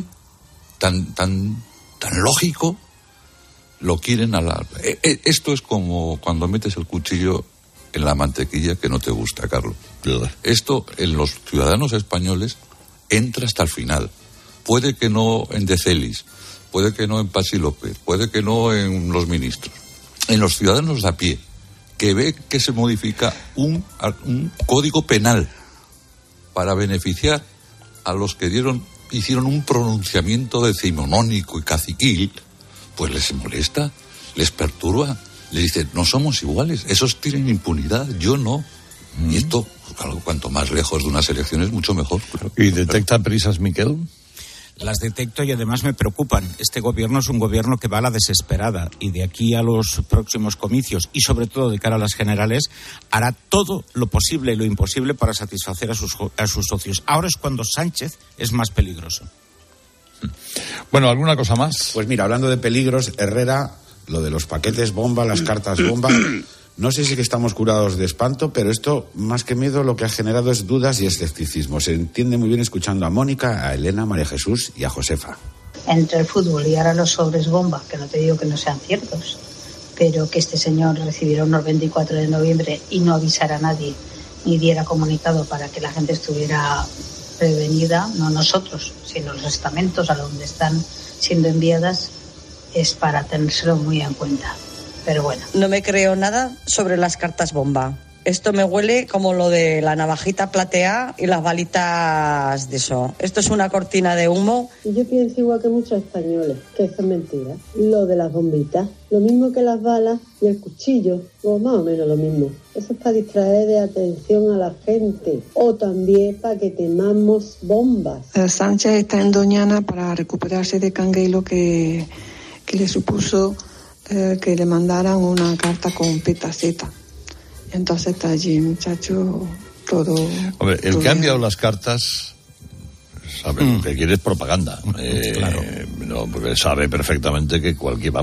tan lógico, lo quieren a la... Esto es como cuando metes el cuchillo en la mantequilla que no te gusta, Carlos. Esto en los ciudadanos españoles entra hasta el final. Puede que no en De Celis, puede que no en Patxi López, puede que no en los ministros. En los ciudadanos de a pie, que ve que se modifica un código penal para beneficiar a los que hicieron un pronunciamiento decimonónico y caciquil, pues les molesta, les perturba, les dice, no somos iguales, esos tienen impunidad, yo no. Y esto, claro, cuanto más lejos de unas elecciones, mucho mejor. Claro. ¿Y detecta prisas, Miquel? Las detecto y además me preocupan. Este gobierno es un gobierno que va a la desesperada y de aquí a los próximos comicios y sobre todo de cara a las generales hará todo lo posible y lo imposible para satisfacer a sus socios. Ahora es cuando Sánchez es más peligroso. Bueno, ¿alguna cosa más? Pues mira, hablando de peligros, Herrera, lo de los paquetes bomba, las cartas bomba... No sé si que estamos curados de espanto, pero esto, más que miedo, lo que ha generado es dudas y escepticismo. Se entiende muy bien escuchando a Mónica, a Elena, a María Jesús y a Josefa. Entre el fútbol y ahora los sobres bomba, que no te digo que no sean ciertos, pero que este señor recibiera unos 24 de noviembre y no avisara a nadie, ni diera comunicado para que la gente estuviera prevenida, no nosotros, sino los estamentos a donde están siendo enviadas, es para tenérselo muy en cuenta. Pero bueno. No me creo nada sobre las cartas bomba. Esto me huele como lo de la navajita plateada y las balitas de eso. Esto es una cortina de humo. Yo pienso igual que muchos españoles, que eso es mentira. Lo de las bombitas, lo mismo que las balas y el cuchillo, o más o menos lo mismo. Eso es para distraer de atención a la gente, o también para que temamos bombas. Sánchez está en Doñana para recuperarse de Canguelo que le supuso que le mandaran una carta con petaceta. Entonces está allí, muchacho, todo... Hombre, el que ha enviado las cartas sabe lo que quiere es propaganda. Claro. No, porque sabe perfectamente que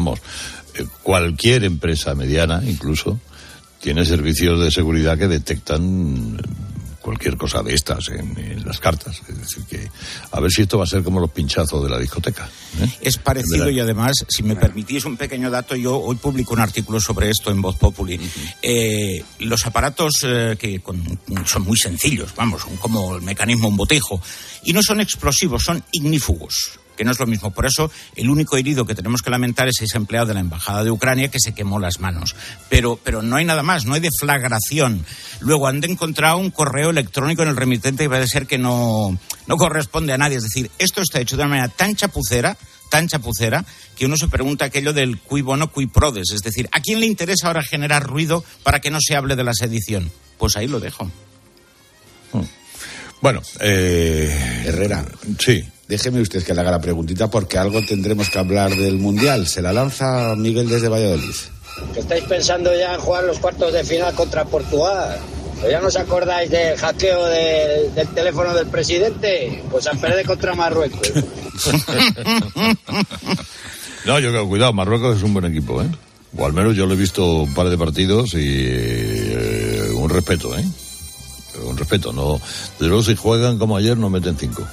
cualquier empresa mediana, incluso, tiene servicios de seguridad que detectan cualquier cosa de estas en las cartas. Es decir, que a ver si esto va a ser como los pinchazos de la discoteca. Es parecido y además, si me permitís un pequeño dato, yo hoy publico un artículo sobre esto en Voz Populi. Los aparatos son muy sencillos, vamos, son como el mecanismo un botejo, y no son explosivos, son ignífugos, que no es lo mismo. Por eso, el único herido que tenemos que lamentar es ese empleado de la Embajada de Ucrania que se quemó las manos. Pero no hay nada más, no hay deflagración. Luego han encontrado un correo electrónico en el remitente y va a ser que no corresponde a nadie. Es decir, esto está hecho de una manera tan chapucera, que uno se pregunta aquello del cui bono, cui prodest. Es decir, ¿a quién le interesa ahora generar ruido para que no se hable de la sedición? Pues ahí lo dejo. Bueno, Herrera. Sí. Déjeme usted que le haga la preguntita porque algo tendremos que hablar del Mundial. Se la lanza Miguel desde Valladolid. Que estáis pensando ya en jugar los cuartos de final contra Portugal. ¿Ya no os acordáis del hackeo del teléfono del presidente? Pues a perder contra Marruecos. No, yo creo, cuidado, Marruecos es un buen equipo, ¿eh? O al menos yo lo he visto un par de partidos y un respeto, ¿eh? Un respeto, no. De luego, si juegan como ayer, no meten 5.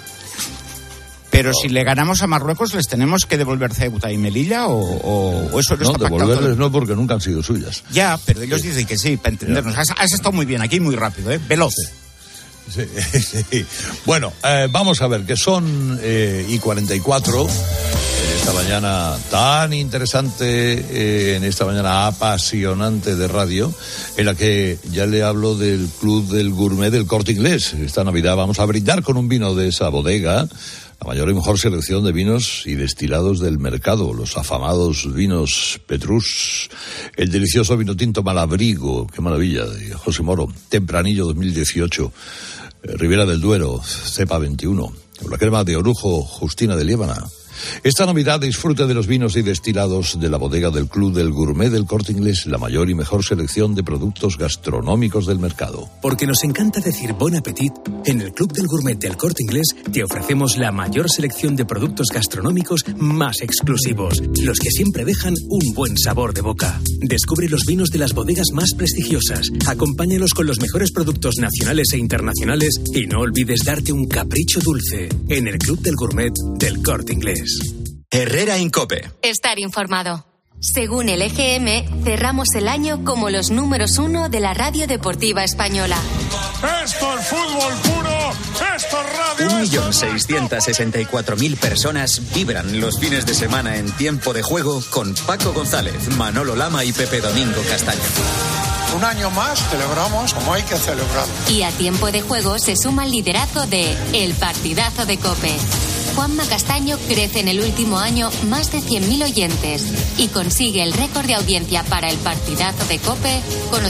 Pero si le ganamos a Marruecos, ¿les tenemos que devolver Ceuta y Melilla o eso no está pactado? No, devolverles no, porque nunca han sido suyas. Ya, pero ellos dicen que sí, para entendernos. Has estado muy bien aquí, muy rápido, veloz. Sí, sí. Bueno, vamos a ver, que son y 44 en esta mañana tan interesante, en esta mañana apasionante de radio, en la que ya le hablo del Club del Gourmet del Corte Inglés. Esta Navidad vamos a brindar con un vino de esa bodega, la mayor y mejor selección de vinos y destilados del mercado, los afamados vinos Petrus, el delicioso vino tinto Malabrigo, qué maravilla, de José Moro, Tempranillo 2018, Ribera del Duero, Cepa 21, la crema de Orujo, Justina de Liébana. Esta Navidad disfrute de los vinos y destilados de la bodega del Club del Gourmet del Corte Inglés, la mayor y mejor selección de productos gastronómicos del mercado. Porque nos encanta decir bon appetit, en el Club del Gourmet del Corte Inglés te ofrecemos la mayor selección de productos gastronómicos más exclusivos, los que siempre dejan un buen sabor de boca. Descubre los vinos de las bodegas más prestigiosas, acompáñalos con los mejores productos nacionales e internacionales y no olvides darte un capricho dulce en el Club del Gourmet del Corte Inglés. Herrera Incope. Estar informado. Según el EGM, cerramos el año como los números 1 de la radio deportiva española. Esto es fútbol puro, esto es radio. 1.664.000 personas vibran los fines de semana en Tiempo de Juego con Paco González, Manolo Lama y Pepe Domingo Castaño. Un año más celebramos como hay que celebrar. Y a Tiempo de Juego se suma el liderazgo de El Partidazo de COPE. Juanma Castaño crece en el último año más de 100.000 oyentes y consigue el récord de audiencia para El Partidazo de COPE con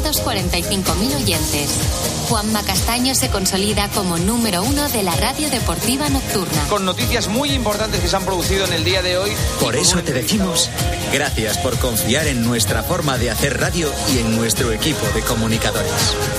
845.000 oyentes. Juanma Castaño se consolida como número 1 de la radio deportiva nocturna. Con noticias muy importantes que se han producido en el día de hoy. Por eso te decimos gracias por confiar en nuestra forma de hacer radio y en nuestro equipo de comunicadores.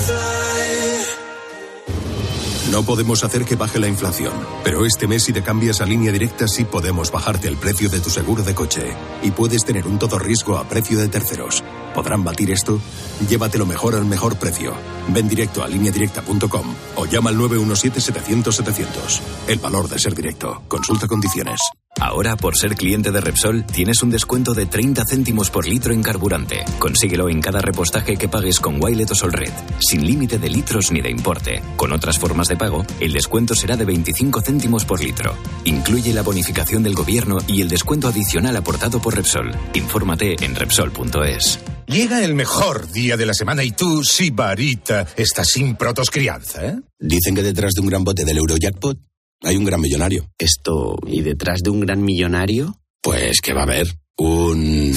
No podemos hacer que baje la inflación, pero este mes si te cambias a Línea Directa sí podemos bajarte el precio de tu seguro de coche. Y puedes tener un todo riesgo a precio de terceros. ¿Podrán batir esto? Llévatelo mejor al mejor precio. Ven directo a lineadirecta.com o llama al 917-700-700. El valor de ser directo. Consulta condiciones. Ahora, por ser cliente de Repsol, tienes un descuento de 30 céntimos por litro en carburante. Consíguelo en cada repostaje que pagues con Wilet o Solred, sin límite de litros ni de importe. Con otras formas de pago, el descuento será de 25 céntimos por litro. Incluye la bonificación del gobierno y el descuento adicional aportado por Repsol. Infórmate en Repsol.es. Llega el mejor día de la semana y tú, sibarita, estás sin protoscrianza, ¿eh? Dicen que detrás de un gran bote del Eurojackpot hay un gran millonario. ¿Y detrás de un gran millonario? Pues que va a haber un...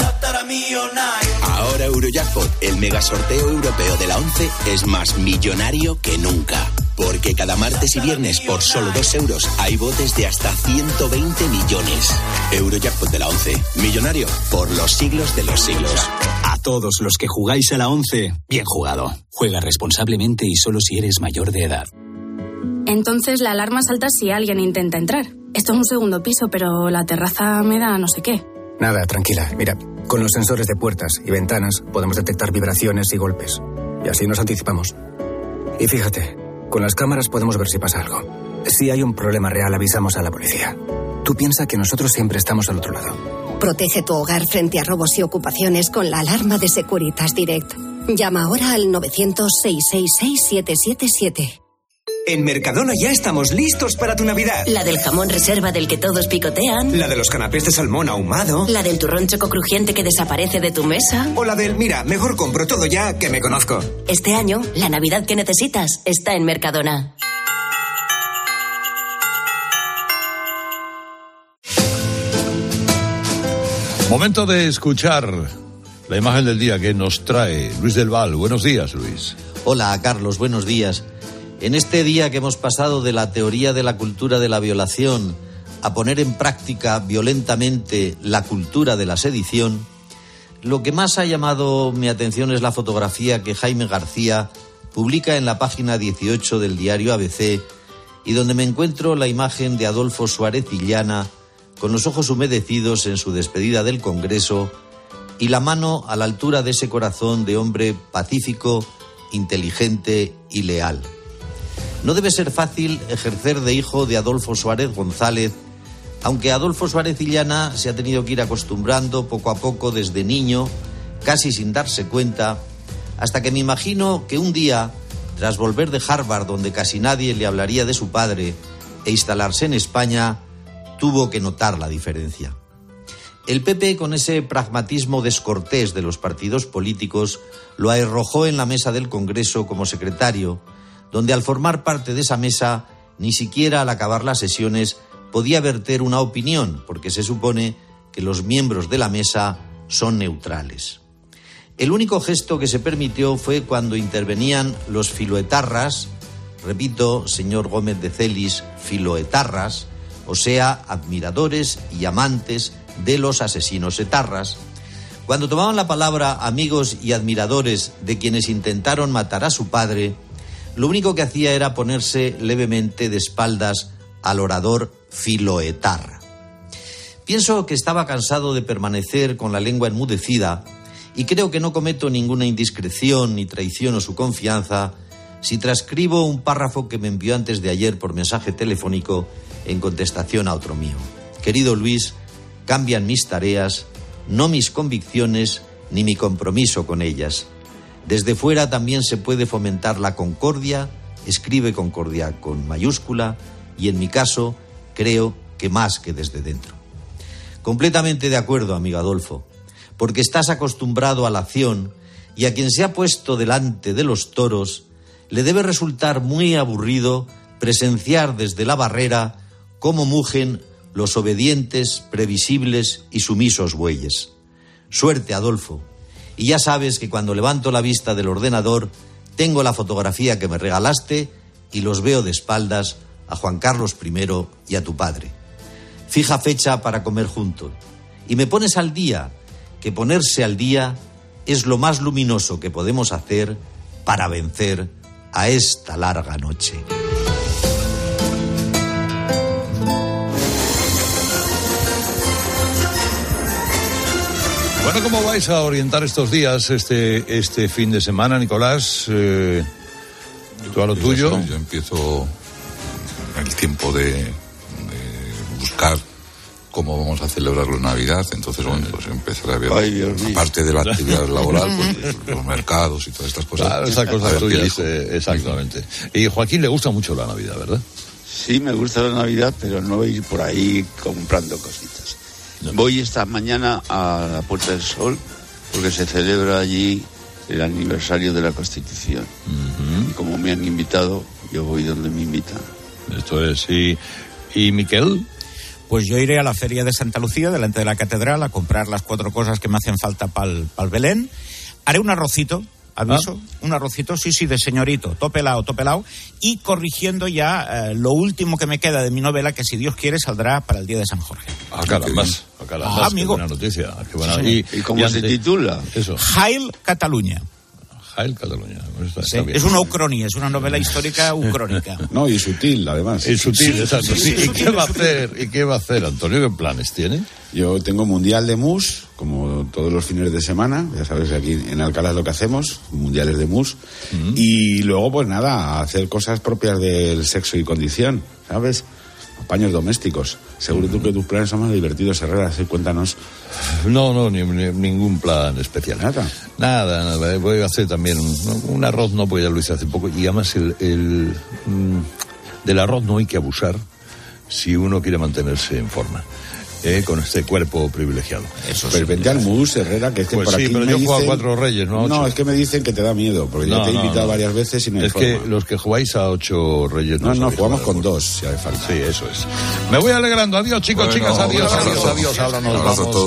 Ahora Eurojackpot, el mega sorteo europeo de la 11, es más millonario que nunca. Porque cada martes y viernes por solo 2 euros hay botes de hasta 120 millones. Eurojackpot de la 11, millonario por los siglos de los siglos. A todos los que jugáis a la 11, bien jugado. Juega responsablemente y solo si eres mayor de edad. Entonces la alarma salta si alguien intenta entrar. Esto es un segundo piso, pero la terraza me da no sé qué. Nada, tranquila. Mira, con los sensores de puertas y ventanas podemos detectar vibraciones y golpes. Y así nos anticipamos. Y fíjate, con las cámaras podemos ver si pasa algo. Si hay un problema real, avisamos a la policía. Tú piensa que nosotros siempre estamos al otro lado. Protege tu hogar frente a robos y ocupaciones con la alarma de Securitas Direct. Llama ahora al 900-666-777. En Mercadona ya estamos listos para tu Navidad. La del jamón reserva del que todos picotean. La de los canapés de salmón ahumado. La del turrón choco crujiente que desaparece de tu mesa. O la del, mira, mejor compro todo ya que me conozco. Este año, la Navidad que necesitas está en Mercadona. Momento de escuchar la imagen del día que nos trae Luis del Val. Buenos días, Luis. Hola, Carlos, buenos días. En este día que hemos pasado de la teoría de la cultura de la violación a poner en práctica violentamente la cultura de la sedición, lo que más ha llamado mi atención es la fotografía que Jaime García publica en la página 18 del diario ABC y donde me encuentro la imagen de Adolfo Suárez Illana con los ojos humedecidos en su despedida del Congreso y la mano a la altura de ese corazón de hombre pacífico, inteligente y leal. No debe ser fácil ejercer de hijo de Adolfo Suárez González, aunque Adolfo Suárez Illana se ha tenido que ir acostumbrando poco a poco desde niño, casi sin darse cuenta, hasta que me imagino que un día, tras volver de Harvard, donde casi nadie le hablaría de su padre, e instalarse en España, tuvo que notar la diferencia. El PP, con ese pragmatismo descortés de los partidos políticos, lo arrojó en la mesa del Congreso como secretario, donde al formar parte de esa mesa, ni siquiera al acabar las sesiones podía verter una opinión, porque se supone que los miembros de la mesa son neutrales. El único gesto que se permitió fue cuando intervenían los filoetarras, repito, señor Gómez de Celis, filoetarras, o sea, admiradores y amantes de los asesinos etarras, cuando tomaban la palabra amigos y admiradores de quienes intentaron matar a su padre, lo único que hacía era ponerse levemente de espaldas al orador filoetarra. Pienso que estaba cansado de permanecer con la lengua enmudecida y creo que no cometo ninguna indiscreción ni traiciono su confianza si transcribo un párrafo que me envió antes de ayer por mensaje telefónico en contestación a otro mío. Querido Luis, cambian mis tareas, no mis convicciones ni mi compromiso con ellas. Desde fuera también se puede fomentar la concordia, escribe concordia con mayúscula, y en mi caso creo que más que desde dentro. Completamente de acuerdo, amigo Adolfo, porque estás acostumbrado a la acción y a quien se ha puesto delante de los toros le debe resultar muy aburrido presenciar desde la barrera cómo mugen los obedientes, previsibles y sumisos bueyes. Suerte, Adolfo. Y ya sabes que cuando levanto la vista del ordenador tengo la fotografía que me regalaste y los veo de espaldas a Juan Carlos I y a tu padre. Fija fecha para comer juntos. Y me pones al día, que ponerse al día es lo más luminoso que podemos hacer para vencer a esta larga noche. Bueno, ¿cómo vais a orientar estos días, este fin de semana, Nicolás? ¿Tú a lo tuyo? Yo empiezo el tiempo de buscar cómo vamos a celebrar la Navidad, entonces bueno, pues empezaré a ver, aparte de la actividad laboral, pues los mercados y todas estas cosas. Claro, esas cosas tuyas, exactamente. Y a Joaquín le gusta mucho la Navidad, ¿verdad? Sí, me gusta la Navidad, pero no voy a ir por ahí comprando cositas. No. Voy esta mañana a la Puerta del Sol, porque se celebra allí el aniversario de la Constitución. Uh-huh. Y como me han invitado, yo voy donde me invitan. Esto es, ¿y Miquel? Pues yo iré a la Feria de Santa Lucía, delante de la Catedral, a comprar las 4 cosas que me hacen falta para el Belén. Haré un arrocito, aviso, un arrocito, sí, de señorito, topelao, y corrigiendo ya lo último que me queda de mi novela, que si Dios quiere saldrá para el día de San Jorge. Caramba, amigo. Qué buena noticia, qué buena. Sí. ¿Y cómo se titula? Eso. Heil Cataluña. Heil Cataluña. Sí, es una ucronía, es una novela histórica ucrónica. No, y sutil, además. Y sutil, exacto. Sí. ¿Y qué va a hacer, Antonio? ¿Qué planes tiene? Yo tengo Mundial de Mus, como todos los fines de semana. Ya sabes que aquí en Alcalá es lo que hacemos, mundiales de Mus. Uh-huh. Y luego, pues nada, hacer cosas propias del sexo y condición, ¿sabes? Apaños domésticos. Seguro tú que tus planes son más divertidos, Herrera, ¿sí? Cuéntanos. No, ningún plan especial. Nada. Voy a hacer también un arroz, no, pues ya lo hice hace poco. Y además del arroz no hay que abusar si uno quiere mantenerse en forma. Con este cuerpo privilegiado. Eso pero vente al Mus, Herrera, que es que pues por sí, aquí pero me yo dicen... juego a 4 Reyes, no a 8. No, es que me dicen que te da miedo, porque ya te he invitado varias veces y no hay forma. Es que los que jugáis a 8 Reyes... No, jugamos con 2, si hace falta. Sí, eso es. Me voy alegrando. Adiós, chicos, chicas, adiós. Ahora nos vamos.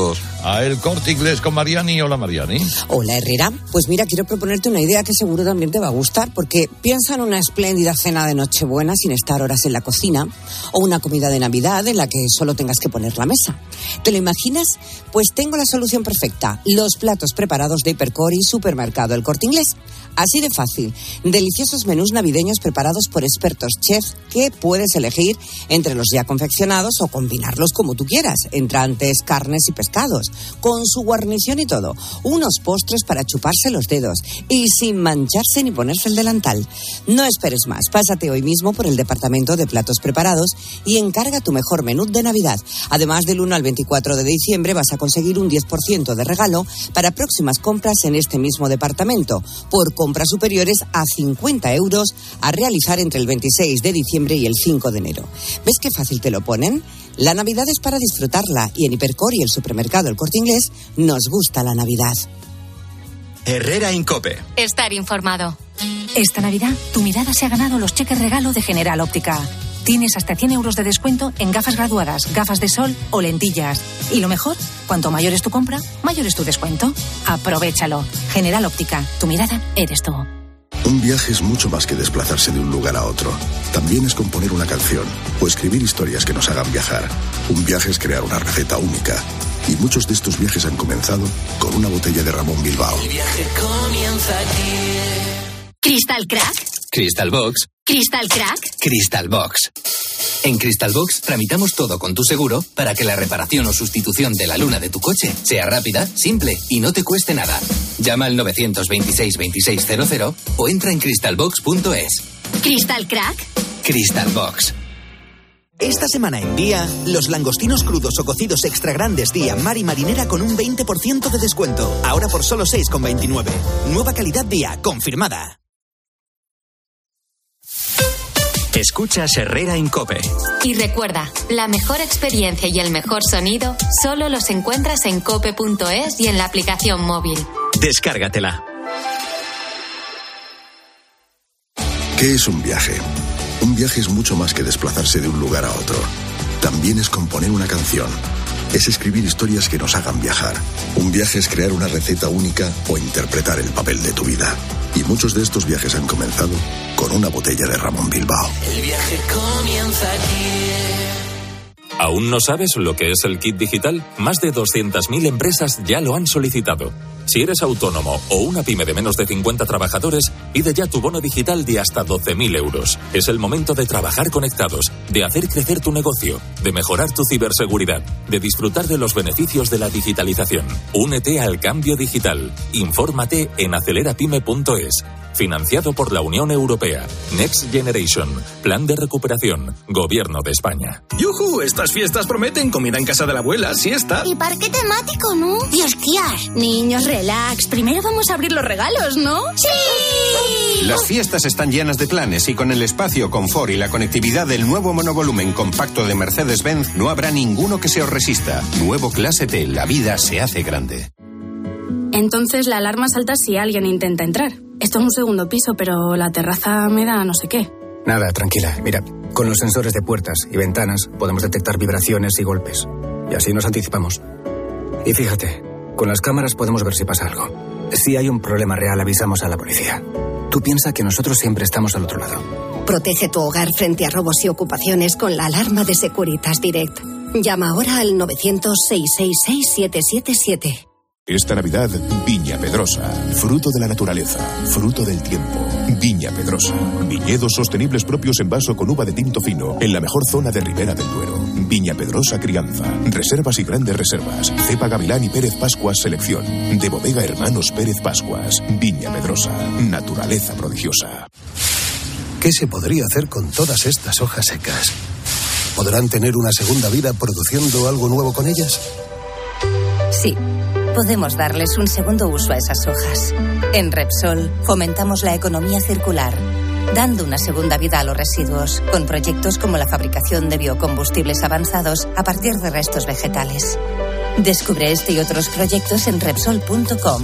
a El Corte Inglés con Mariani. Hola, Mariani. Hola, Herrera. Pues mira, quiero proponerte una idea que seguro también te va a gustar, porque piensa en una espléndida cena de Nochebuena sin estar horas en la cocina, o una comida de Navidad en la que solo tengas que poner la mesa. ¿Te lo imaginas? Pues tengo la solución perfecta. Los platos preparados de Hipercor y Supermercado El Corte Inglés. Así de fácil. Deliciosos menús navideños preparados por expertos chefs que puedes elegir entre los ya confeccionados o combinarlos como tú quieras. Entrantes, carnes y pescados, con su guarnición y todo. Unos postres para chuparse los dedos y sin mancharse ni ponerse el delantal. No esperes más. Pásate hoy mismo por el departamento de platos preparados y encarga tu mejor menú de Navidad. Además, del 1 al 24 de diciembre vas a conseguir un 10% de regalo para próximas compras en este mismo departamento, por compras superiores a 50 euros a realizar entre el 26 de diciembre y el 5 de enero. ¿Ves qué fácil te lo ponen? La Navidad es para disfrutarla, y en Hipercor y el Supermercado El Corte Inglés nos gusta la Navidad. Herrera Incope. Estar informado. Esta Navidad, tu mirada se ha ganado los cheques regalo de General Óptica. Tienes hasta 100 euros de descuento en gafas graduadas, gafas de sol o lentillas. Y lo mejor, cuanto mayor es tu compra, mayor es tu descuento. Aprovéchalo. General Óptica, tu mirada eres tú. Un viaje es mucho más que desplazarse de un lugar a otro. También es componer una canción o escribir historias que nos hagan viajar. Un viaje es crear una receta única. Y muchos de estos viajes han comenzado con una botella de Ramón Bilbao. El viaje comienza aquí. ¿Crystal Crack? Crystal Box. ¿Crystal Crack? Crystal Box. En Crystal Box tramitamos todo con tu seguro para que la reparación o sustitución de la luna de tu coche sea rápida, simple y no te cueste nada. Llama al 926-2600 o entra en crystalbox.es. ¿Crystal Crack? Crystal Box. Esta semana en Día, los langostinos crudos o cocidos extra grandes Día Mar y Marinera con un 20% de descuento. Ahora por solo 6,29. Nueva calidad Día, confirmada. Escuchas Herrera Incope. Y recuerda, la mejor experiencia y el mejor sonido solo los encuentras en cope.es y en la aplicación móvil. Descárgatela. ¿Qué es un viaje? Un viaje es mucho más que desplazarse de un lugar a otro. También es componer una canción. Es escribir historias que nos hagan viajar. Un viaje es crear una receta única o interpretar el papel de tu vida. Y muchos de estos viajes han comenzado con una botella de Ramón Bilbao. El viaje comienza aquí. ¿Aún no sabes lo que es el kit digital? Más de 200.000 empresas ya lo han solicitado. Si eres autónomo o una pyme de menos de 50 trabajadores, pide ya tu bono digital de hasta 12.000 euros. Es el momento de trabajar conectados, de hacer crecer tu negocio, de mejorar tu ciberseguridad, de disfrutar de los beneficios de la digitalización. Únete al cambio digital. Infórmate en acelerapyme.es. Financiado por la Unión Europea. Next Generation. Plan de recuperación. Gobierno de España. ¡Yujú! Estas fiestas prometen comida en casa de la abuela, siesta. Y parque temático, ¿no? Y esquiar. Niños, relax. Primero vamos a abrir los regalos, ¿no? ¡Sí! Las fiestas están llenas de planes y con el espacio, confort y la conectividad del nuevo monovolumen compacto de Mercedes-Benz no habrá ninguno que se os resista. Nuevo Clase T. La vida se hace grande. Entonces la alarma salta si alguien intenta entrar. Esto es un segundo piso, pero la terraza me da no sé qué. Nada, tranquila. Mira, con los sensores de puertas y ventanas podemos detectar vibraciones y golpes. Y así nos anticipamos. Y fíjate, con las cámaras podemos ver si pasa algo. Si hay un problema real, avisamos a la policía. Tú piensa que nosotros siempre estamos al otro lado. Protege tu hogar frente a robos y ocupaciones con la alarma de Securitas Direct. Llama ahora al 900-666-777. Esta Navidad, Viña Pedrosa. Fruto de la naturaleza, fruto del tiempo. Viña Pedrosa. Viñedos sostenibles propios en vaso con uva de tinto fino, en la mejor zona de Ribera del Duero. Viña Pedrosa Crianza. Reservas y grandes reservas. Cepa Gavilán y Pérez Pascuas Selección. De Bodega Hermanos Pérez Pascuas. Viña Pedrosa. Naturaleza prodigiosa. ¿Qué se podría hacer con todas estas hojas secas? ¿Podrán tener una segunda vida produciendo algo nuevo con ellas? Sí. Podemos darles un segundo uso a esas hojas. En Repsol fomentamos la economía circular, dando una segunda vida a los residuos, con proyectos como la fabricación de biocombustibles avanzados a partir de restos vegetales. Descubre este y otros proyectos en Repsol.com.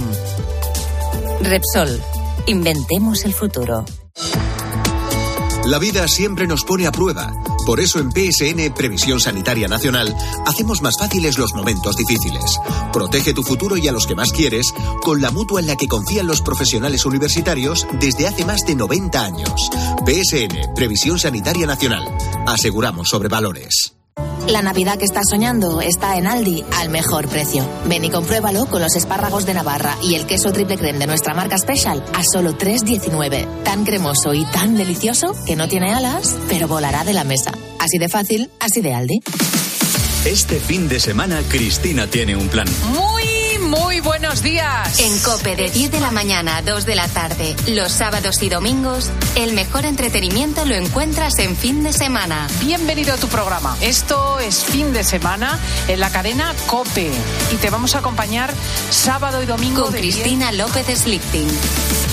Repsol. Inventemos el futuro. La vida siempre nos pone a prueba. Por eso en PSN, Previsión Sanitaria Nacional, hacemos más fáciles los momentos difíciles. Protege tu futuro y a los que más quieres con la mutua en la que confían los profesionales universitarios desde hace más de 90 años. PSN, Previsión Sanitaria Nacional. Aseguramos sobre valores. La Navidad que estás soñando está en Aldi al mejor precio. Ven y compruébalo con los espárragos de Navarra y el queso triple creme de nuestra marca Special a solo 3,19. Tan cremoso y tan delicioso que no tiene alas, pero volará de la mesa. Así de fácil, así de Aldi. Este fin de semana, Cristina tiene un plan. Muy buenos días. En COPE de 10 de la mañana a 2 de la tarde, los sábados y domingos, el mejor entretenimiento lo encuentras en Fin de Semana. Bienvenido a tu programa. Esto es Fin de Semana en la cadena COPE y te vamos a acompañar sábado y domingo con Cristina López Slichting.